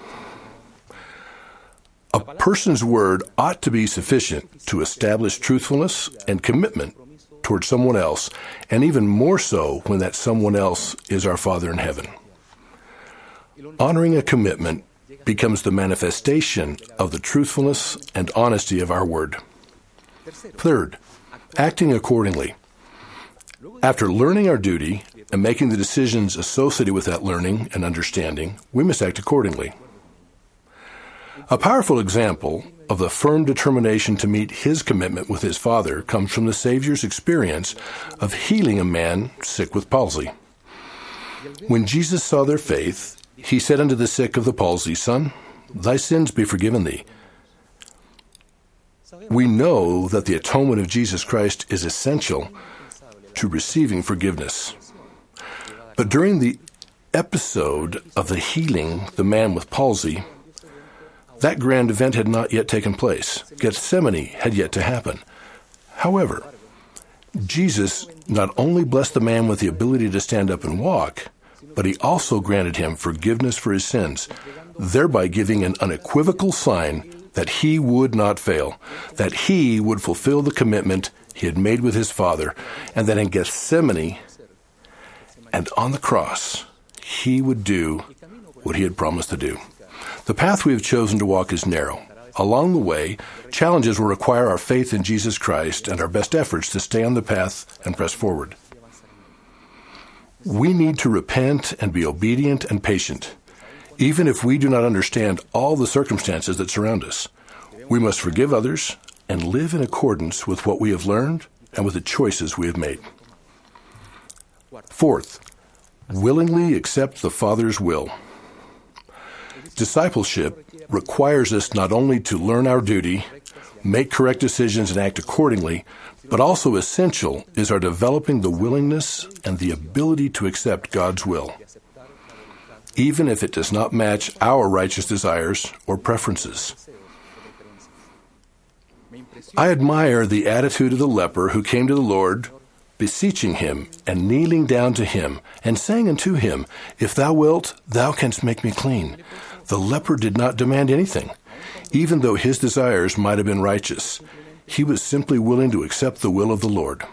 A person's word ought to be sufficient to establish truthfulness and commitment toward someone else, and even more so when that someone else is our Father in heaven. Honoring a commitment becomes the manifestation of the truthfulness and honesty of our word. Third, acting accordingly. After learning our duty and making the decisions associated with that learning and understanding, we must act accordingly. A powerful example of the firm determination to meet his commitment with his Father comes from the Savior's experience of healing a man sick with palsy. When Jesus saw their faith, he said unto the sick of the palsy, "Son, thy sins be forgiven thee." We know that the atonement of Jesus Christ is essential to receiving forgiveness. But during the episode of the healing the man with palsy, that grand event had not yet taken place. Gethsemane had yet to happen. However, Jesus not only blessed the man with the ability to stand up and walk, but he also granted him forgiveness for his sins, thereby giving an unequivocal sign that he would not fail, that he would fulfill the commitment he had made with his Father, and that in Gethsemane and on the cross, he would do what he had promised to do. The path we have chosen to walk is narrow. Along the way, challenges will require our faith in Jesus Christ and our best efforts to stay on the path and press forward. We need to repent and be obedient and patient, even if we do not understand all the circumstances that surround us. We must forgive others and live in accordance with what we have learned and with the choices we have made. Fourth, willingly accept the Father's will. Discipleship requires us not only to learn our duty, make correct decisions, and act accordingly, but also essential is our developing the willingness and the ability to accept God's will, even if it does not match our righteous desires or preferences. I admire the attitude of the leper who came to the Lord, beseeching him and kneeling down to him, and saying unto him, "If thou wilt, thou canst make me clean." The leper did not demand anything. Even though his desires might have been righteous, he was simply willing to accept the will of the Lord.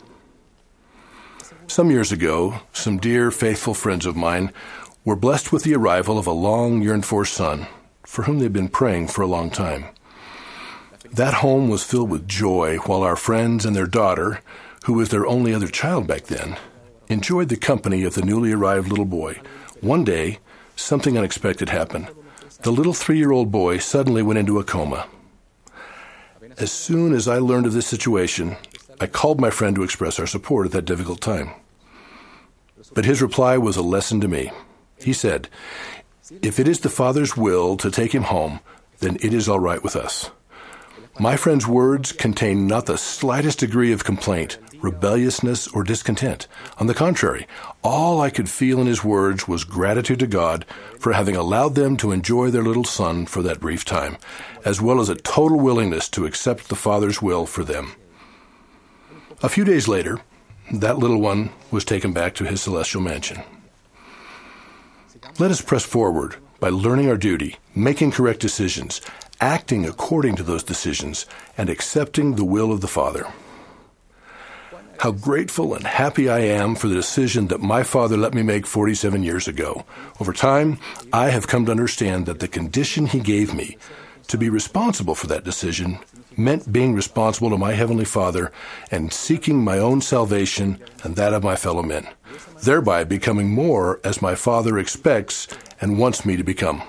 Some years ago, some dear, faithful friends of mine were blessed with the arrival of a long yearned-for son, for whom they'd been praying for a long time. That home was filled with joy while our friends and their daughter, who was their only other child back then, enjoyed the company of the newly arrived little boy. One day, something unexpected happened. the little three-year-old boy suddenly went into a coma. As soon as I learned of this situation, I called my friend to express our support at that difficult time. But his reply was a lesson to me. He said, "If it is the Father's will to take him home, then it is all right with us." My friend's words contained not the slightest degree of complaint, rebelliousness, or discontent. On the contrary, all I could feel in his words was gratitude to God for having allowed them to enjoy their little son for that brief time, as well as a total willingness to accept the Father's will for them. A few days later, that little one was taken back to his celestial mansion. Let us press forward by learning our duty, making correct decisions, acting according to those decisions, and accepting the will of the Father. How grateful and happy I am for the decision that my Father let me make forty-seven years ago. Over time, I have come to understand that the condition He gave me to be responsible for that decision meant being responsible to my Heavenly Father and seeking my own salvation and that of my fellow men, thereby becoming more as my Father expects and wants me to become.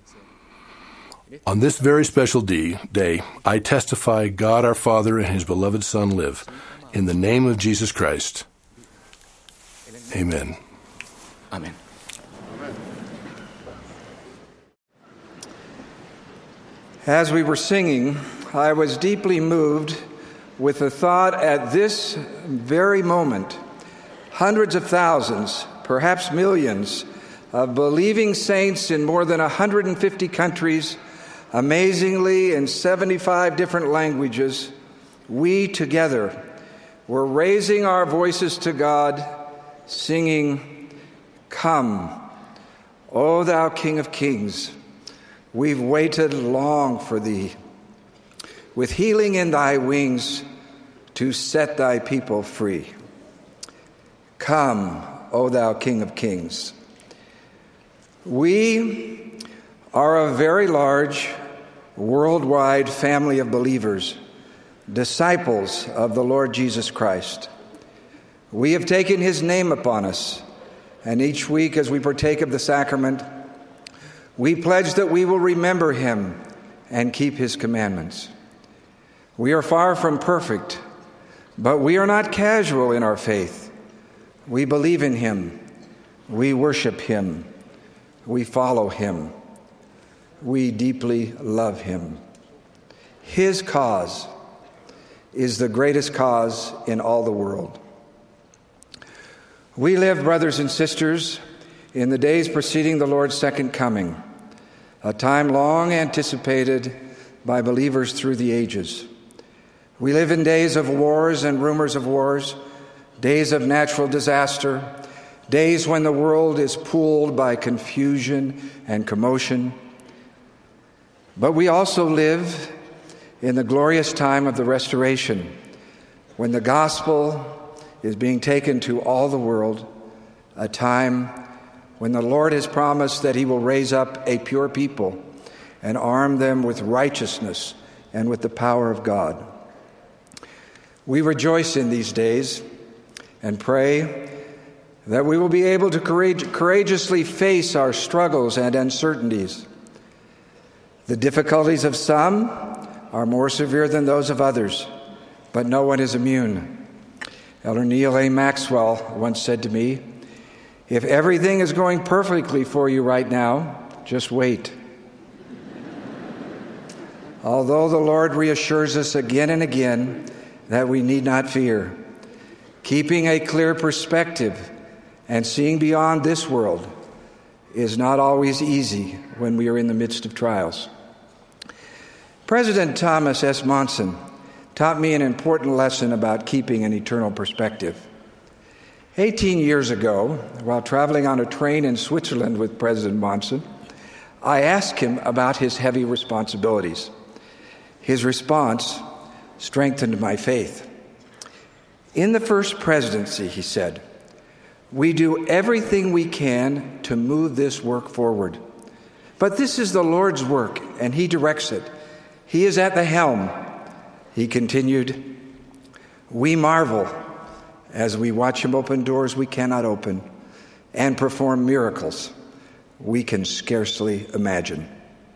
On this very special day, I testify God our Father and His beloved Son live. In the name of Jesus Christ. Amen. Amen. As we were singing, I was deeply moved with the thought at this very moment, hundreds of thousands, perhaps millions, of believing saints in more than one hundred fifty countries, amazingly in seventy-five different languages, we together were raising our voices to God, singing, "Come, O thou King of Kings, we've waited long for thee, with healing in thy wings to set thy people free. Come, O thou King of Kings." We are a very large, worldwide family of believers, disciples of the Lord Jesus Christ. We have taken His name upon us, and each week as we partake of the sacrament, we pledge that we will remember Him and keep His commandments. We are far from perfect, but we are not casual in our faith. We believe in Him. We worship Him. We follow Him. We deeply love Him. His cause is the greatest cause in all the world. We live, brothers and sisters, in the days preceding the Lord's second coming, a time long anticipated by believers through the ages. We live in days of wars and rumors of wars, days of natural disaster, days when the world is pooled by confusion and commotion. But we also live in the glorious time of the restoration, when the gospel is being taken to all the world, a time when the Lord has promised that He will raise up a pure people and arm them with righteousness and with the power of God. We rejoice in these days and pray that we will be able to courage, courageously face our struggles and uncertainties. The difficulties of some are more severe than those of others, but no one is immune. Elder Neil A. Maxwell once said to me, "If everything is going perfectly for you right now, just wait." Although the Lord reassures us again and again that we need not fear, keeping a clear perspective and seeing beyond this world is not always easy when we are in the midst of trials. President Thomas S. Monson taught me an important lesson about keeping an eternal perspective. Eighteen years ago, while traveling on a train in Switzerland with President Monson, I asked him about his heavy responsibilities. His response strengthened my faith. "In the first presidency," he said, "we do everything we can to move this work forward. But this is the Lord's work, and He directs it. He is at the helm." He continued, "We marvel as we watch Him open doors we cannot open and perform miracles we can scarcely imagine."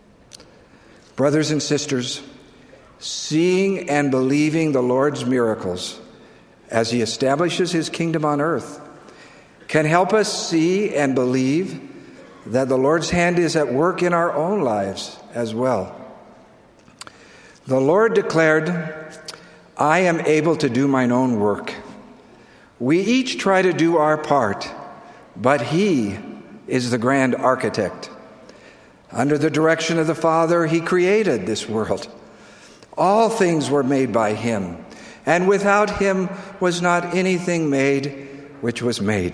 Brothers and sisters, seeing and believing the Lord's miracles as he establishes his kingdom on earth can help us see and believe that the Lord's hand is at work in our own lives as well. The Lord declared, "I am able to do mine own work." We each try to do our part, but he is the grand architect. Under the direction of the Father, he created this world. All things were made by him, and without him was not anything made which was made.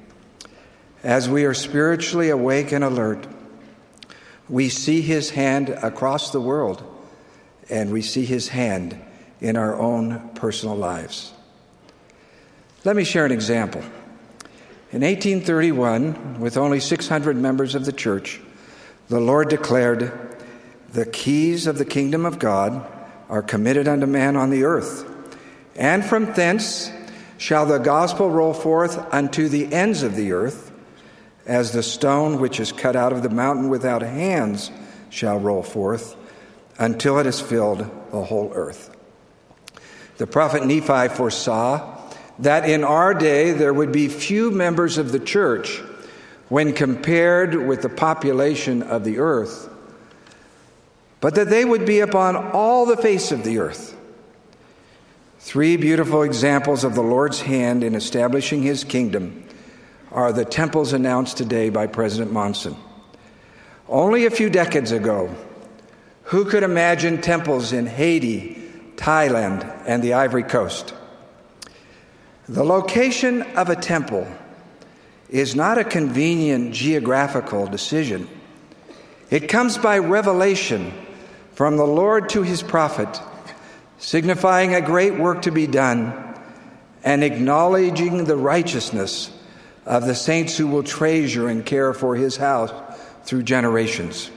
As we are spiritually awake and alert, we see his hand across the world, and we see his hand in our own personal lives. Let me share an example. In eighteen thirty-one, with only six hundred members of the church, the Lord declared, "The keys of the kingdom of God are committed unto man on the earth, and from thence shall the gospel roll forth unto the ends of the earth, as the stone which is cut out of the mountain without hands shall roll forth, until it has filled the whole earth." The prophet Nephi foresaw that in our day there would be few members of the church when compared with the population of the earth, but that they would be upon all the face of the earth. Three beautiful examples of the Lord's hand in establishing his kingdom are the temples announced today by President Monson. Only a few decades ago, who could imagine temples in Haiti, Thailand, and the Ivory Coast? The location of a temple is not a convenient geographical decision. It comes by revelation from the Lord to his prophet, signifying a great work to be done and acknowledging the righteousness of the saints who will treasure and care for his house through generations.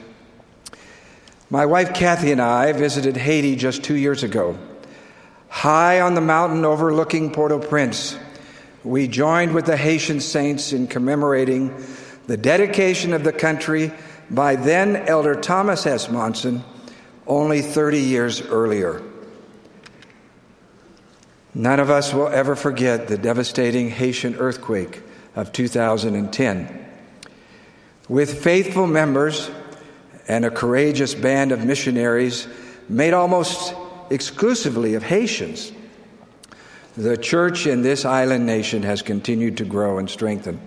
My wife Kathy and I visited Haiti just two years ago. High on the mountain overlooking Port-au-Prince, we joined with the Haitian saints in commemorating the dedication of the country by then Elder Thomas S. Monson only thirty years earlier. None of us will ever forget the devastating Haitian earthquake of two thousand ten. With faithful members and a courageous band of missionaries made almost exclusively of Haitians, the church in this island nation has continued to grow and strengthen.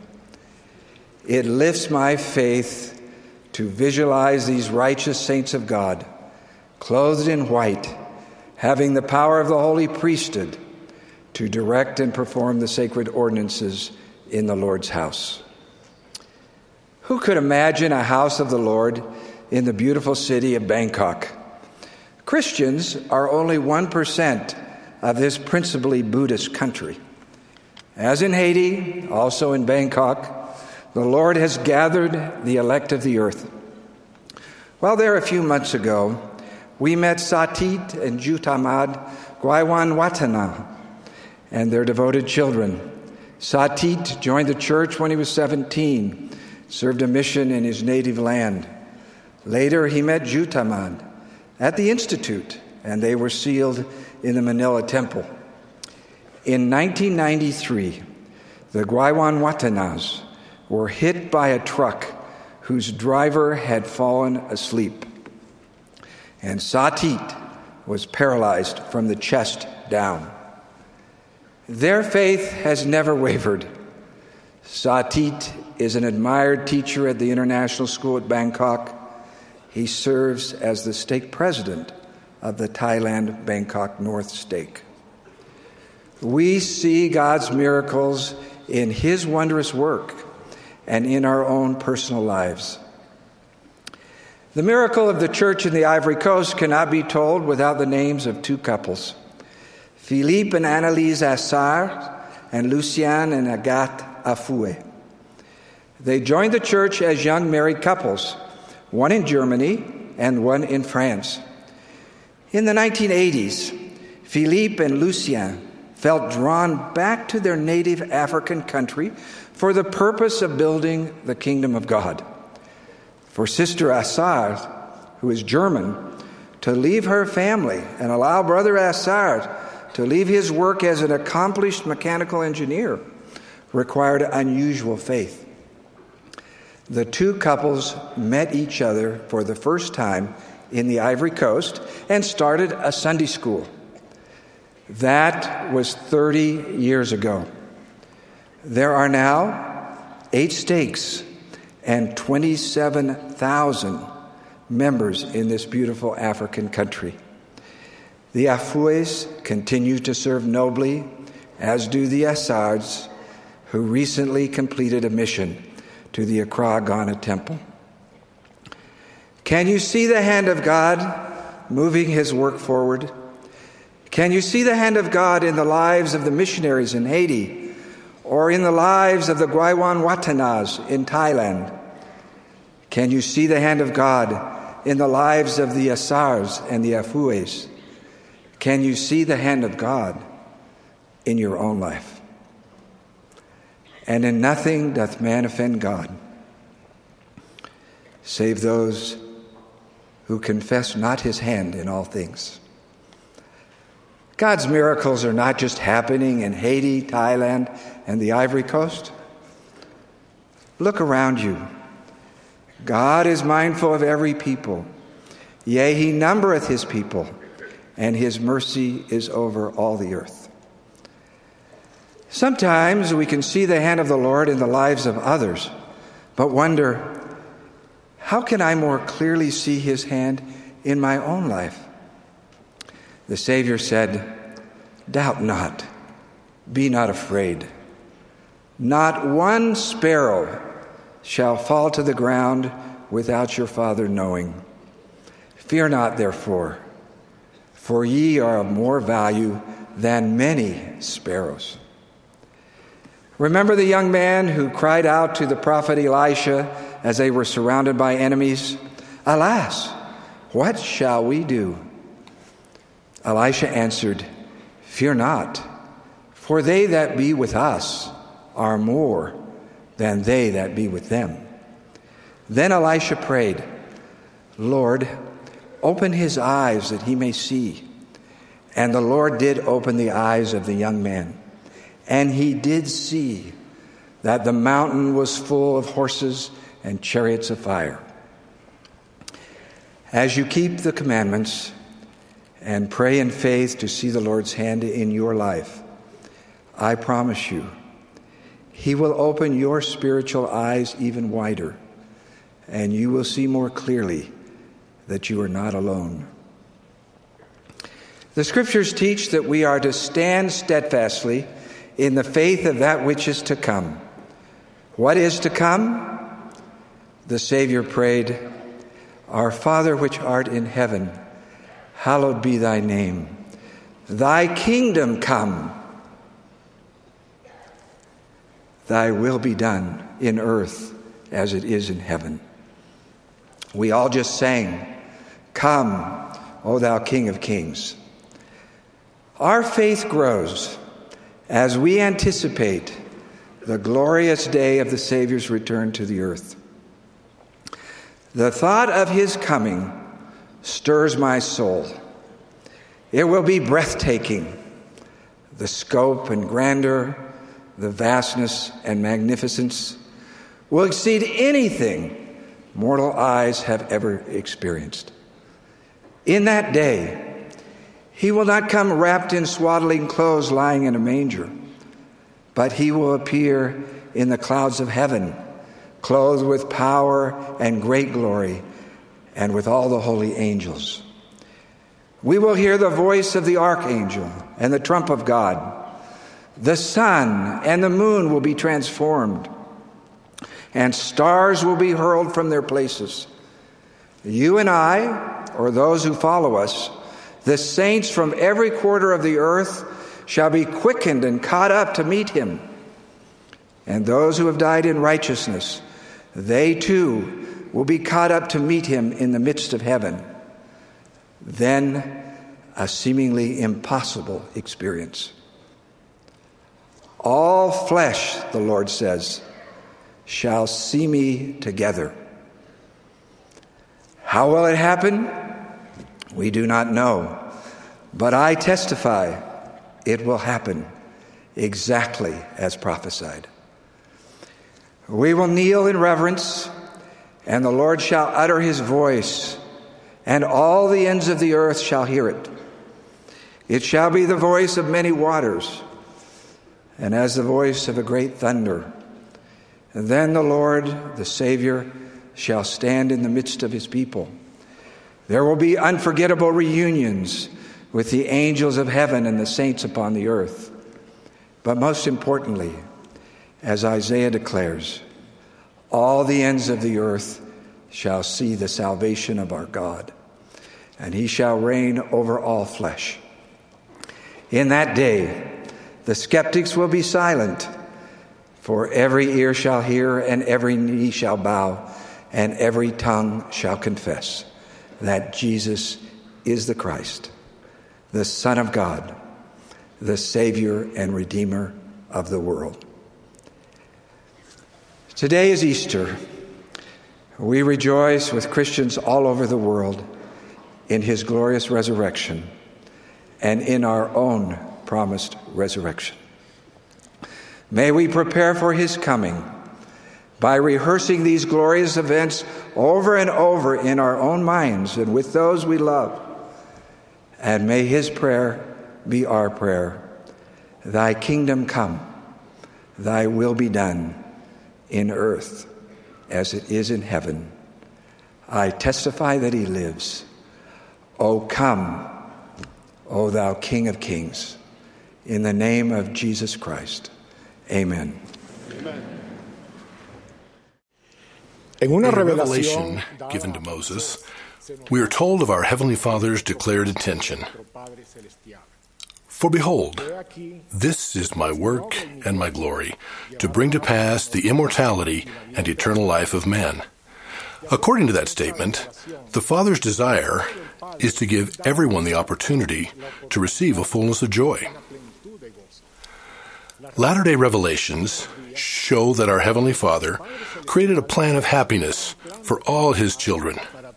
It lifts my faith to visualize these righteous saints of God, clothed in white, having the power of the holy priesthood to direct and perform the sacred ordinances in the Lord's house. Who could imagine a house of the Lord in the beautiful city of Bangkok? Christians are only one percent of this principally Buddhist country. As in Haiti, also in Bangkok, the Lord has gathered the elect of the earth. While there a few months ago, we met Satit and Jutamad Gwaiwan Watana and their devoted children. Satit joined the church when he was seventeen, served a mission in his native land. Later, he met Jutamad at the Institute, and they were sealed in the Manila Temple. In nineteen ninety-three, the Gwaiwan Watanas were hit by a truck whose driver had fallen asleep, and Satit was paralyzed from the chest down. Their faith has never wavered. Satit is an admired teacher at the International School at Bangkok. He serves as the stake president of the Thailand Bangkok North Stake. We see God's miracles in his wondrous work and in our own personal lives. The miracle of the church in the Ivory Coast cannot be told without the names of two couples, Philippe and Annalise Assar and Lucien and Agathe Afoué. They joined the church as young married couples, one in Germany and one in France. In the nineteen eighties, Philippe and Lucien felt drawn back to their native African country for the purpose of building the kingdom of God. For Sister Assar, who is German, to leave her family and allow Brother Assad to leave his work as an accomplished mechanical engineer required unusual faith. The two couples met each other for the first time in the Ivory Coast and started a Sunday school. That was thirty years ago. There are now eight stakes and twenty-seven thousand members in this beautiful African country. The Afues continue to serve nobly, as do the Assads, who recently completed a mission to the Accra, Ghana temple. Can you see the hand of God moving his work forward? Can you see the hand of God in the lives of the missionaries in Haiti, or in the lives of the Gwaiwan Watanas in Thailand? Can you see the hand of God in the lives of the Assars and the Afues? Can you see the hand of God in your own life? And in nothing doth man offend God, save those who confess not his hand in all things. God's miracles are not just happening in Haiti, Thailand, and the Ivory Coast. Look around you. God is mindful of every people. Yea, he numbereth his people, and his mercy is over all the earth. Sometimes we can see the hand of the Lord in the lives of others, but wonder, how can I more clearly see his hand in my own life? The Savior said, "Doubt not, be not afraid. Not one sparrow shall fall to the ground without your Father knowing. Fear not, therefore, for ye are of more value than many sparrows." Remember the young man who cried out to the prophet Elisha as they were surrounded by enemies, "Alas, what shall we do?" Elisha answered, "Fear not, for they that be with us are more than they that be with them." Then Elisha prayed, "Lord, open his eyes that he may see." And the Lord did open the eyes of the young man, and he did see that the mountain was full of horses and chariots of fire. As you keep the commandments and pray in faith to see the Lord's hand in your life, I promise you, he will open your spiritual eyes even wider, and you will see more clearly that you are not alone. The scriptures teach that we are to stand steadfastly in the faith of that which is to come. What is to come? The Savior prayed, "Our Father which art in heaven, hallowed be thy name. Thy kingdom come. Thy will be done in earth as it is in heaven." We all just sang, "Come, O thou King of Kings." Our faith grows as we anticipate the glorious day of the Savior's return to the earth. The thought of his coming stirs my soul. It will be breathtaking. The scope and grandeur, the vastness and magnificence will exceed anything mortal eyes have ever experienced. In that day, he will not come wrapped in swaddling clothes lying in a manger, but he will appear in the clouds of heaven, clothed with power and great glory, and with all the holy angels. We will hear the voice of the archangel and the trump of God. The sun and the moon will be transformed, and stars will be hurled from their places. You and I, or those who follow us, the saints from every quarter of the earth, shall be quickened and caught up to meet him. And those who have died in righteousness, they too will be caught up to meet him in the midst of heaven. Then a seemingly impossible experience. All flesh, the Lord says, shall see me together. How will it happen? We do not know, but I testify it will happen exactly as prophesied. We will kneel in reverence, and the Lord shall utter his voice, and all the ends of the earth shall hear it. It shall be the voice of many waters, and as the voice of a great thunder. And then the Lord, the Savior, shall stand in the midst of his people. There will be unforgettable reunions with the angels of heaven and the saints upon the earth. But most importantly, as Isaiah declares, all the ends of the earth shall see the salvation of our God, and he shall reign over all flesh. In that day, the skeptics will be silent, for every ear shall hear, and every knee shall bow, and every tongue shall confess that Jesus is the Christ, the Son of God, the Savior and Redeemer of the world. Today is Easter. We rejoice with Christians all over the world in his glorious resurrection and in our own promised resurrection. May we prepare for his coming by rehearsing these glorious events over and over in our own minds and with those we love. And may his prayer be our prayer. Thy kingdom come, thy will be done in earth as it is in heaven. I testify that he lives. O come, O thou King of kings, in the name of Jesus Christ. Amen. Amen. In a revelation given to Moses, we are told of our Heavenly Father's declared intention. For behold, this is my work and my glory, to bring to pass the immortality and eternal life of man. According to that statement, the Father's desire is to give everyone the opportunity to receive a fullness of joy. Latter-day revelations show that our Heavenly Father created a plan of happiness for all his children.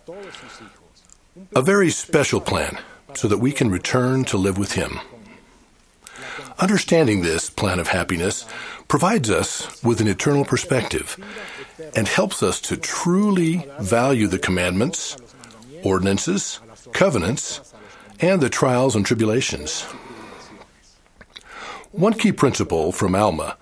A very special plan so that we can return to live with him. Understanding this plan of happiness provides us with an eternal perspective and helps us to truly value the commandments, ordinances, covenants, and the trials and tribulations. One key principle from Alma: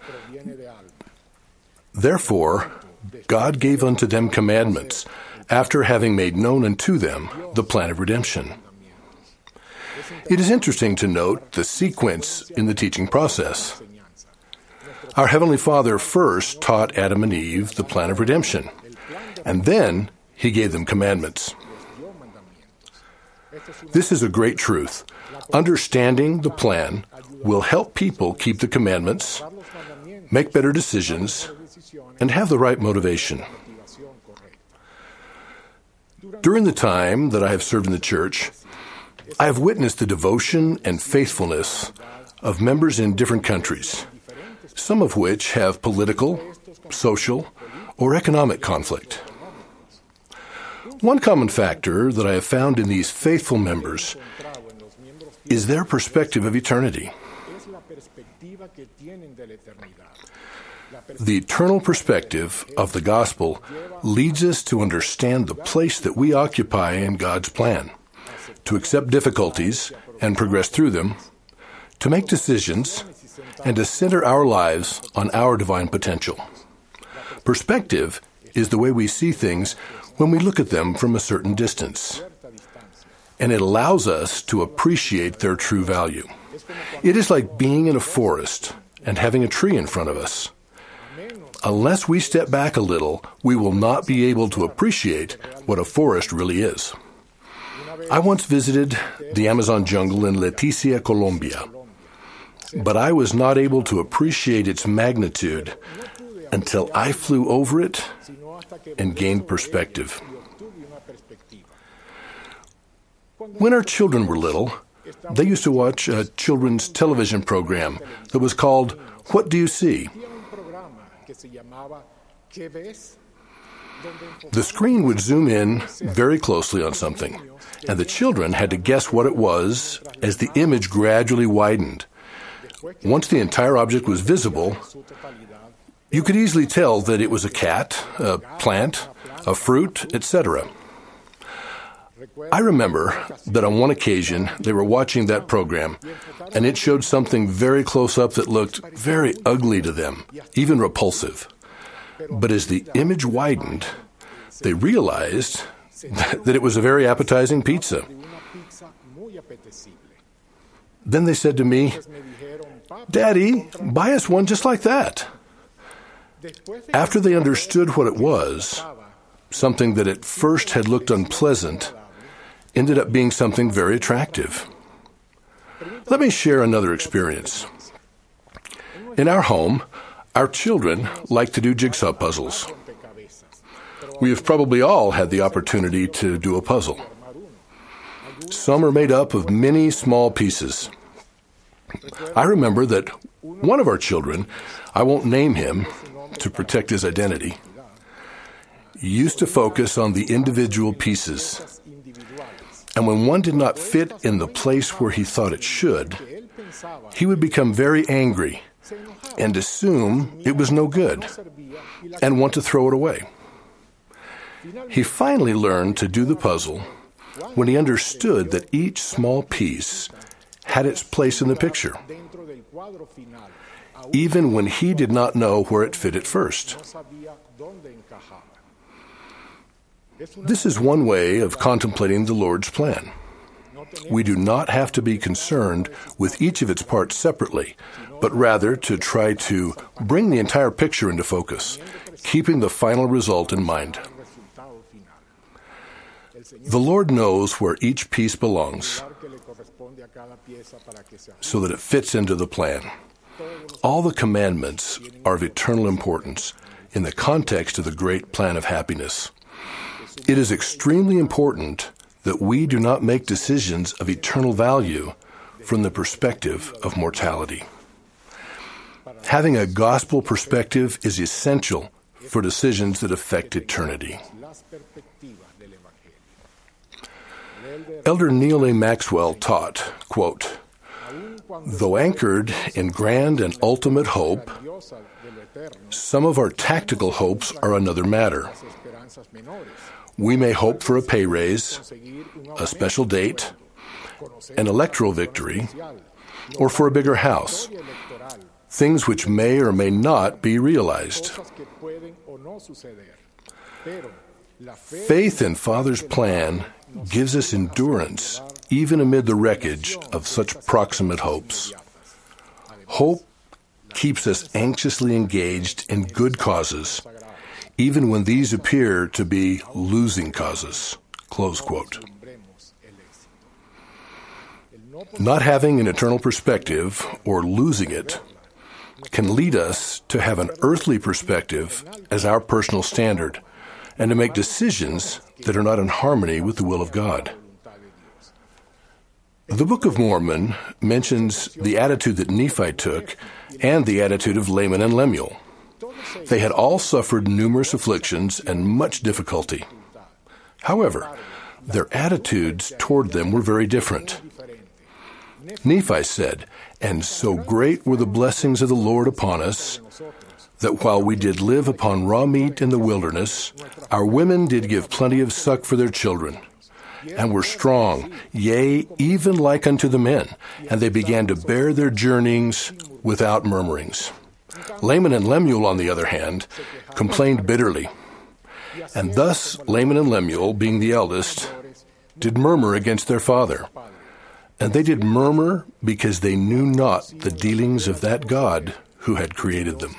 therefore, God gave unto them commandments, after having made known unto them the plan of redemption. It is interesting to note the sequence in the teaching process. Our Heavenly Father first taught Adam and Eve the plan of redemption, and then he gave them commandments. This is a great truth. Understanding the plan will help people keep the commandments, make better decisions, and have the right motivation. During the time that I have served in the church, I have witnessed the devotion and faithfulness of members in different countries, some of which have political, social, or economic conflict. One common factor that I have found in these faithful members is their perspective of eternity. The eternal perspective of the gospel leads us to understand the place that we occupy in God's plan, to accept difficulties and progress through them, to make decisions, and to center our lives on our divine potential. Perspective is the way we see things when we look at them from a certain distance, and it allows us to appreciate their true value. It is like being in a forest and having a tree in front of us. Unless we step back a little, we will not be able to appreciate what a forest really is. I once visited the Amazon jungle in Leticia, Colombia, but I was not able to appreciate its magnitude until I flew over it and gained perspective. When our children were little, they used to watch a children's television program that was called What Do You See? The screen would zoom in very closely on something, and the children had to guess what it was as the image gradually widened. Once the entire object was visible, you could easily tell that it was a cat, a plant, a fruit, et cetera. I remember that on one occasion they were watching that program, and it showed something very close up that looked very ugly to them, even repulsive. But as the image widened, they realized that it was a very appetizing pizza. Then they said to me, "Daddy, buy us one just like that." After they understood what it was, something that at first had looked unpleasant ended up being something very attractive. Let me share another experience. In our home, our children like to do jigsaw puzzles. We have probably all had the opportunity to do a puzzle. Some are made up of many small pieces. I remember that one of our children, I won't name him to protect his identity, used to focus on the individual pieces. And when one did not fit in the place where he thought it should, he would become very angry and assume it was no good and want to throw it away. He finally learned to do the puzzle when he understood that each small piece had its place in the picture, even when he did not know where it fit at first. This is one way of contemplating the Lord's plan. We do not have to be concerned with each of its parts separately, but rather to try to bring the entire picture into focus, keeping the final result in mind. The Lord knows where each piece belongs, so that it fits into the plan. All the commandments are of eternal importance in the context of the great plan of happiness. It is extremely important that we do not make decisions of eternal value from the perspective of mortality. Having a gospel perspective is essential for decisions that affect eternity. Elder Neal A. Maxwell taught, quote, "Though anchored in grand and ultimate hope, some of our tactical hopes are another matter. We may hope for a pay raise, a special date, an electoral victory, or for a bigger house, things which may or may not be realized. Faith in Father's plan gives us endurance even amid the wreckage of such proximate hopes. Hope keeps us anxiously engaged in good causes, even when these appear to be losing causes." Close quote. Not having an eternal perspective, or losing it, can lead us to have an earthly perspective as our personal standard, and to make decisions that are not in harmony with the will of God. The Book of Mormon mentions the attitude that Nephi took and the attitude of Laman and Lemuel. They had all suffered numerous afflictions and much difficulty. However, their attitudes toward them were very different. Nephi said, "And so great were the blessings of the Lord upon us, that while we did live upon raw meat in the wilderness, our women did give plenty of suck for their children, and were strong, yea, even like unto the men, and they began to bear their journeyings without murmurings." Laman and Lemuel, on the other hand, complained bitterly. And thus Laman and Lemuel, being the eldest, did murmur against their father. And they did murmur because they knew not the dealings of that God who had created them.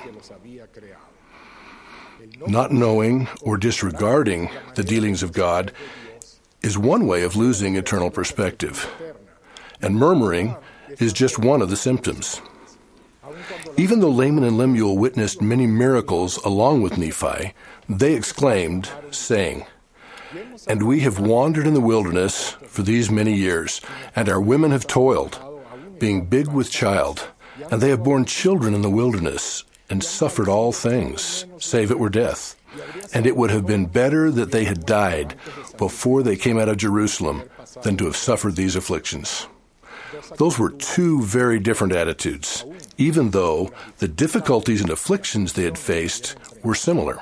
Not knowing or disregarding the dealings of God is one way of losing eternal perspective. And murmuring is just one of the symptoms. Even though Laman and Lemuel witnessed many miracles along with Nephi, they exclaimed, saying, "And we have wandered in the wilderness for these many years, and our women have toiled, being big with child, and they have borne children in the wilderness, and suffered all things, save it were death. and it would have been better that they had died before they came out of Jerusalem than to have suffered these afflictions. Those were two very different attitudes, even though the difficulties and afflictions they had faced were similar.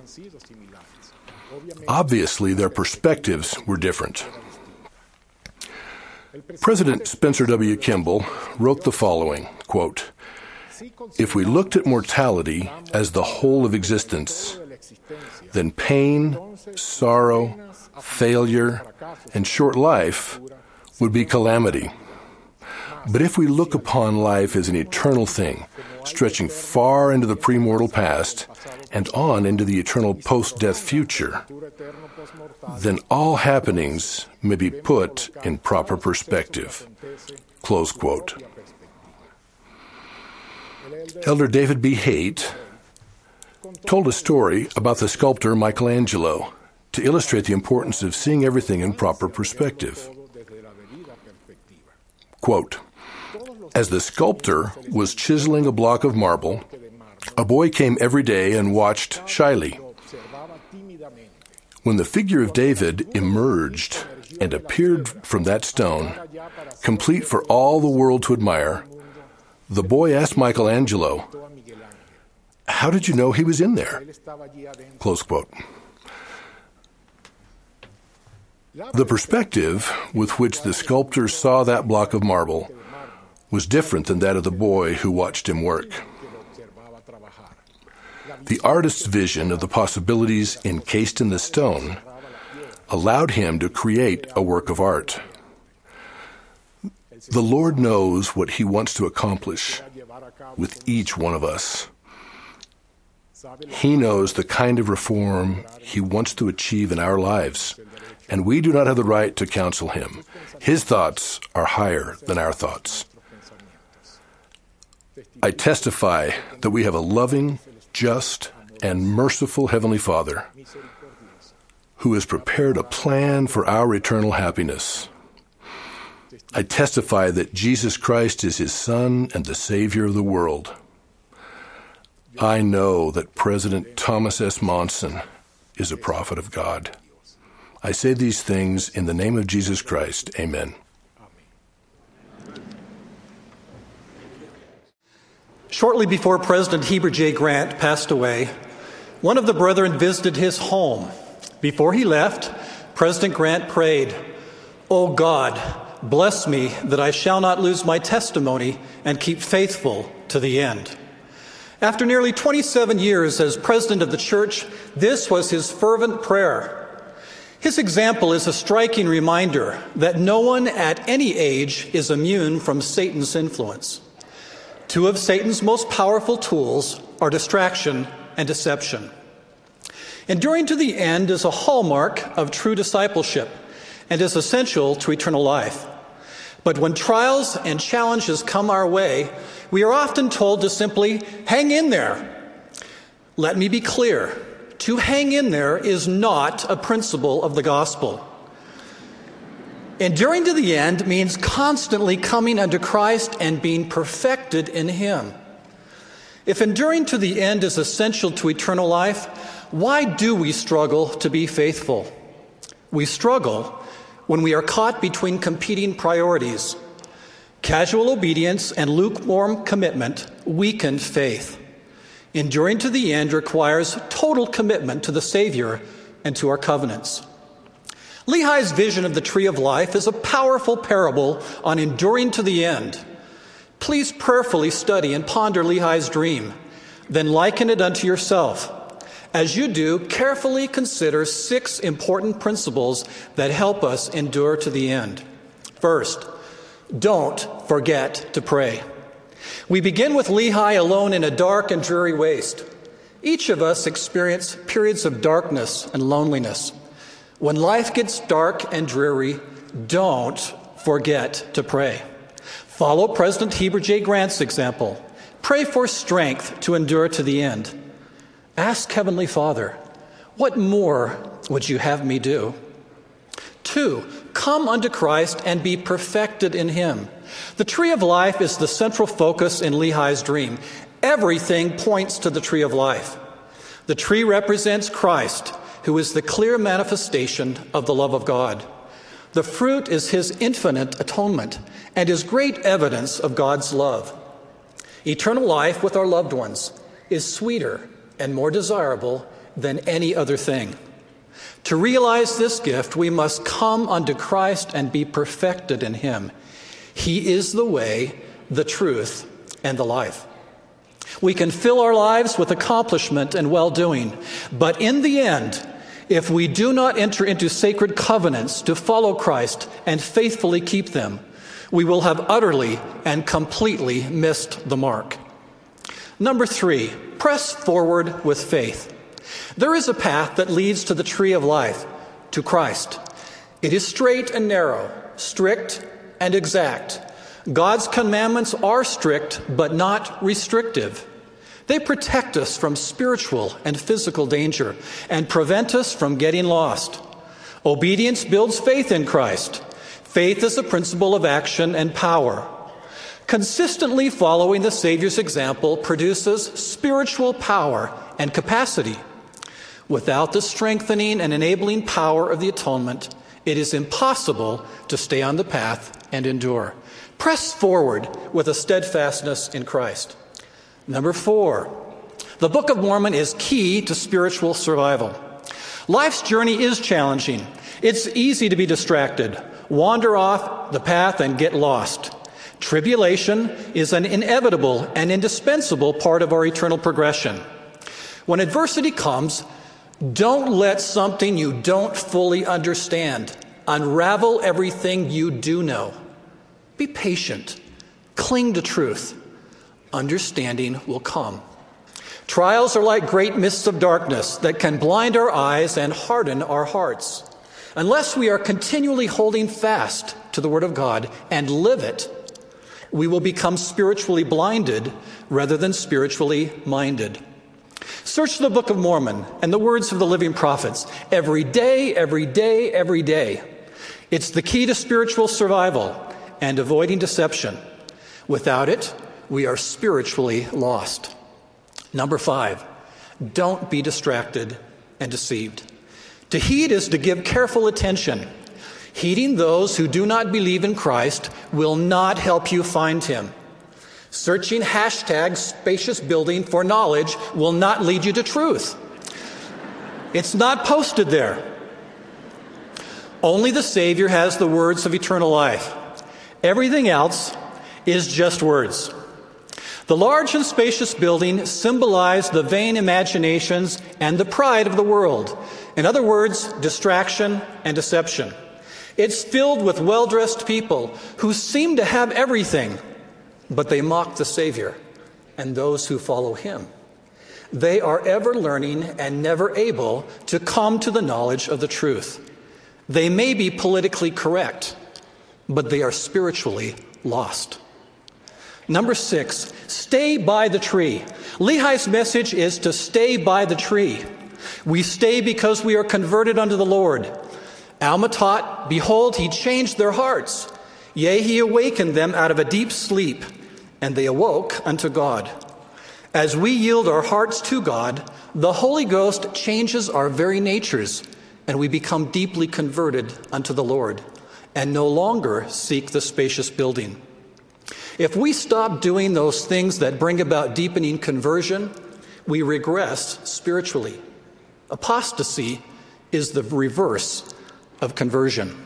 Obviously, their perspectives were different. President Spencer W. Kimball wrote the following, quote, "If we looked at mortality as the whole of existence, then pain, sorrow, failure, and short life would be calamity. But if we look upon life as an eternal thing, stretching far into the premortal past and on into the eternal post-death future, then all happenings may be put in proper perspective." Close quote. Elder David B. Haight told a story about the sculptor Michelangelo to illustrate the importance of seeing everything in proper perspective. Quote, "As the sculptor was chiseling a block of marble, a boy came every day and watched shyly. When the figure of David emerged and appeared from that stone, complete for all the world to admire, the boy asked Michelangelo, 'How did you know he was in there?' Close quote. The perspective with which the sculptor saw that block of marble was different than that of the boy who watched him work. The artist's vision of the possibilities encased in the stone allowed him to create a work of art. The Lord knows what He wants to accomplish with each one of us. He knows the kind of reform He wants to achieve in our lives, and we do not have the right to counsel Him. His thoughts are higher than our thoughts. I testify that we have a loving, just, and merciful Heavenly Father who has prepared a plan for our eternal happiness. I testify that Jesus Christ is His Son and the Savior of the world. I know that President Thomas S. Monson is a prophet of God. I say these things in the name of Jesus Christ. Amen. Shortly before President Heber J. Grant passed away, one of the brethren visited his home. Before he left, President Grant prayed, "O God, bless me that I shall not lose my testimony and keep faithful to the end." After nearly twenty-seven years as president of the church, this was his fervent prayer. His example is a striking reminder that no one at any age is immune from Satan's influence. Two of Satan's most powerful tools are distraction and deception. Enduring to the end is a hallmark of true discipleship and is essential to eternal life. But when trials and challenges come our way, we are often told to simply hang in there. Let me be clear. To hang in there is not a principle of the gospel. Enduring to the end means constantly coming unto Christ and being perfected in Him. If enduring to the end is essential to eternal life, why do we struggle to be faithful? We struggle when we are caught between competing priorities. Casual obedience and lukewarm commitment weaken faith. Enduring to the end requires total commitment to the Savior and to our covenants. Lehi's vision of the tree of life is a powerful parable on enduring to the end. Please prayerfully study and ponder Lehi's dream, then liken it unto yourself. As you do, carefully consider six important principles that help us endure to the end. First, don't forget to pray. We begin with Lehi alone in a dark and dreary waste. Each of us experience periods of darkness and loneliness. When life gets dark and dreary, don't forget to pray. Follow President Heber J. Grant's example. Pray for strength to endure to the end. Ask Heavenly Father, what more would you have me do? Two, come unto Christ and be perfected in Him. The tree of life is the central focus in Lehi's dream. Everything points to the tree of life. The tree represents Christ, who is the clear manifestation of the love of God. The fruit is his infinite atonement and is great evidence of God's love. Eternal life with our loved ones is sweeter and more desirable than any other thing. To realize this gift, we must come unto Christ and be perfected in him. He is the way, the truth, and the life. We can fill our lives with accomplishment and well-doing, but in the end, if we do not enter into sacred covenants to follow Christ and faithfully keep them, we will have utterly and completely missed the mark. Number three, press forward with faith. There is a path that leads to the tree of life, to Christ. It is straight and narrow, strict and exact. God's commandments are strict, but not restrictive. They protect us from spiritual and physical danger and prevent us from getting lost. Obedience builds faith in Christ. Faith is the principle of action and power. Consistently following the Savior's example produces spiritual power and capacity. Without the strengthening and enabling power of the atonement, it is impossible to stay on the path and endure. Press forward with a steadfastness in Christ. Number four, the Book of Mormon is key to spiritual survival. Life's journey is challenging. It's easy to be distracted, wander off the path, and get lost. Tribulation is an inevitable and indispensable part of our eternal progression. When adversity comes, don't let something you don't fully understand unravel everything you do know. Be patient. Cling to truth. Understanding will come. Trials are like great mists of darkness that can blind our eyes and harden our hearts. Unless we are continually holding fast to the Word of God and live it, we will become spiritually blinded rather than spiritually minded. Search the Book of Mormon and the words of the living prophets every day, every day, every day. It's the key to spiritual survival and avoiding deception. Without it, we are spiritually lost. Number five, don't be distracted and deceived. To heed is to give careful attention. Heeding those who do not believe in Christ will not help you find him. Searching hashtag spacious building for knowledge will not lead you to truth. It's not posted there. Only the Savior has the words of eternal life. Everything else is just words. The large and spacious building symbolized the vain imaginations and the pride of the world. In other words, distraction and deception. It's filled with well-dressed people who seem to have everything, but they mock the Savior and those who follow him. They are ever learning and never able to come to the knowledge of the truth. They may be politically correct, but they are spiritually lost. Number six, stay by the tree. Lehi's message is to stay by the tree. We stay because we are converted unto the Lord. Alma taught, behold, he changed their hearts. Yea, he awakened them out of a deep sleep, and they awoke unto God. As we yield our hearts to God, the Holy Ghost changes our very natures, and we become deeply converted unto the Lord, and no longer seek the spacious building. If we stop doing those things that bring about deepening conversion, we regress spiritually. Apostasy is the reverse of conversion.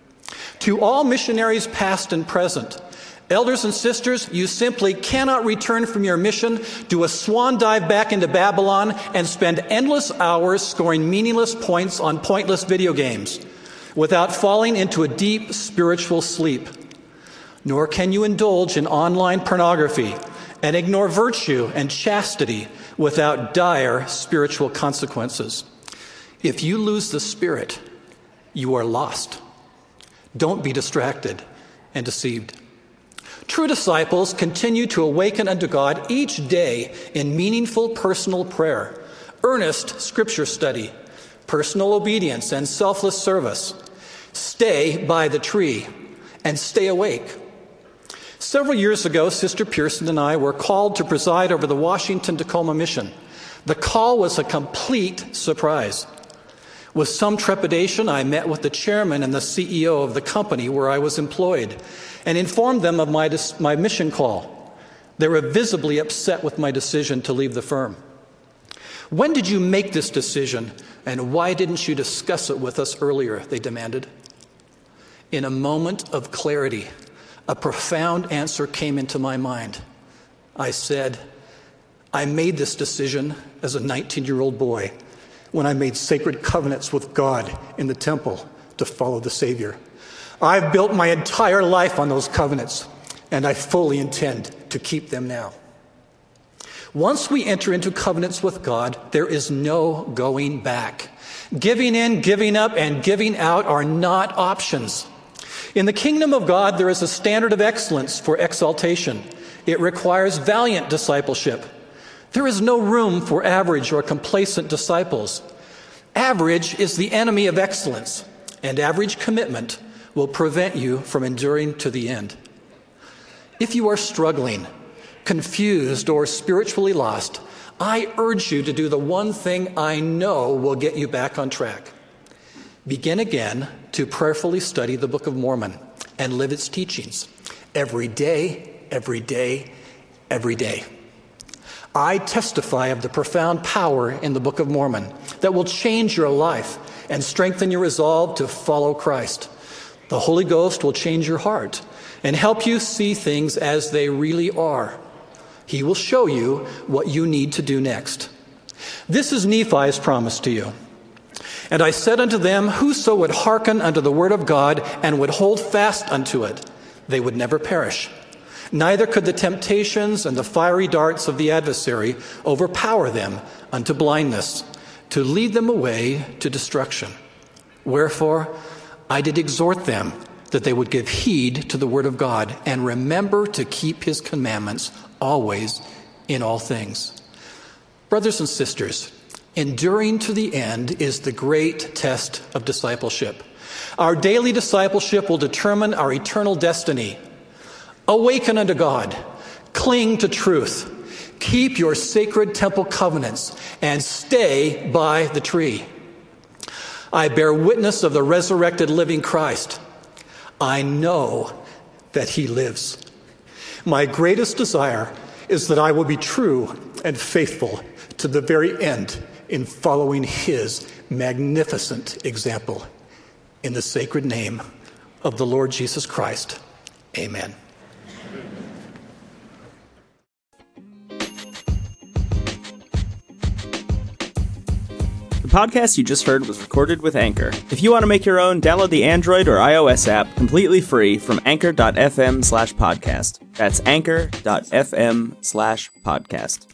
To all missionaries past and present, elders and sisters, you simply cannot return from your mission, do a swan dive back into Babylon, and spend endless hours scoring meaningless points on pointless video games without falling into a deep spiritual sleep. Nor can you indulge in online pornography and ignore virtue and chastity without dire spiritual consequences. If you lose the Spirit, you are lost. Don't be distracted and deceived. True disciples continue to awaken unto God each day in meaningful personal prayer, earnest scripture study, personal obedience, and selfless service. Stay by the tree and stay awake. Several years ago, Sister Pearson and I were called to preside over the Washington-Tacoma mission. The call was a complete surprise. With some trepidation, I met with the chairman and the C E O of the company where I was employed and informed them of my, my mission call. They were visibly upset with my decision to leave the firm. "When did you make this decision, and why didn't you discuss it with us earlier?" they demanded. In a moment of clarity, a profound answer came into my mind. I said, "I made this decision as a nineteen-year-old boy when I made sacred covenants with God in the temple to follow the Savior. I've built my entire life on those covenants, and I fully intend to keep them now." Once we enter into covenants with God, there is no going back. Giving in, giving up, and giving out are not options. In the kingdom of God, there is a standard of excellence for exaltation. It requires valiant discipleship. There is no room for average or complacent disciples. Average is the enemy of excellence, and average commitment will prevent you from enduring to the end. If you are struggling, confused, or spiritually lost, I urge you to do the one thing I know will get you back on track. Begin again to prayerfully study the Book of Mormon and live its teachings every day, every day, every day. I testify of the profound power in the Book of Mormon that will change your life and strengthen your resolve to follow Christ. The Holy Ghost will change your heart and help you see things as they really are. He will show you what you need to do next. This is Nephi's promise to you. "And I said unto them, whoso would hearken unto the word of God and would hold fast unto it, they would never perish. Neither could the temptations and the fiery darts of the adversary overpower them unto blindness, to lead them away to destruction. Wherefore I did exhort them that they would give heed to the word of God and remember to keep his commandments always in all things." Brothers and sisters, enduring to the end is the great test of discipleship. Our daily discipleship will determine our eternal destiny. Awaken unto God, cling to truth, keep your sacred temple covenants, and stay by the tree. I bear witness of the resurrected living Christ. I know that he lives. My greatest desire is that I will be true and faithful to the very end in following his magnificent example. In the sacred name of the Lord Jesus Christ, amen. The podcast you just heard was recorded with Anchor. If you want to make your own, download the Android or iOS app completely free from anchor.fm slash podcast. That's anchor.fm slash podcast.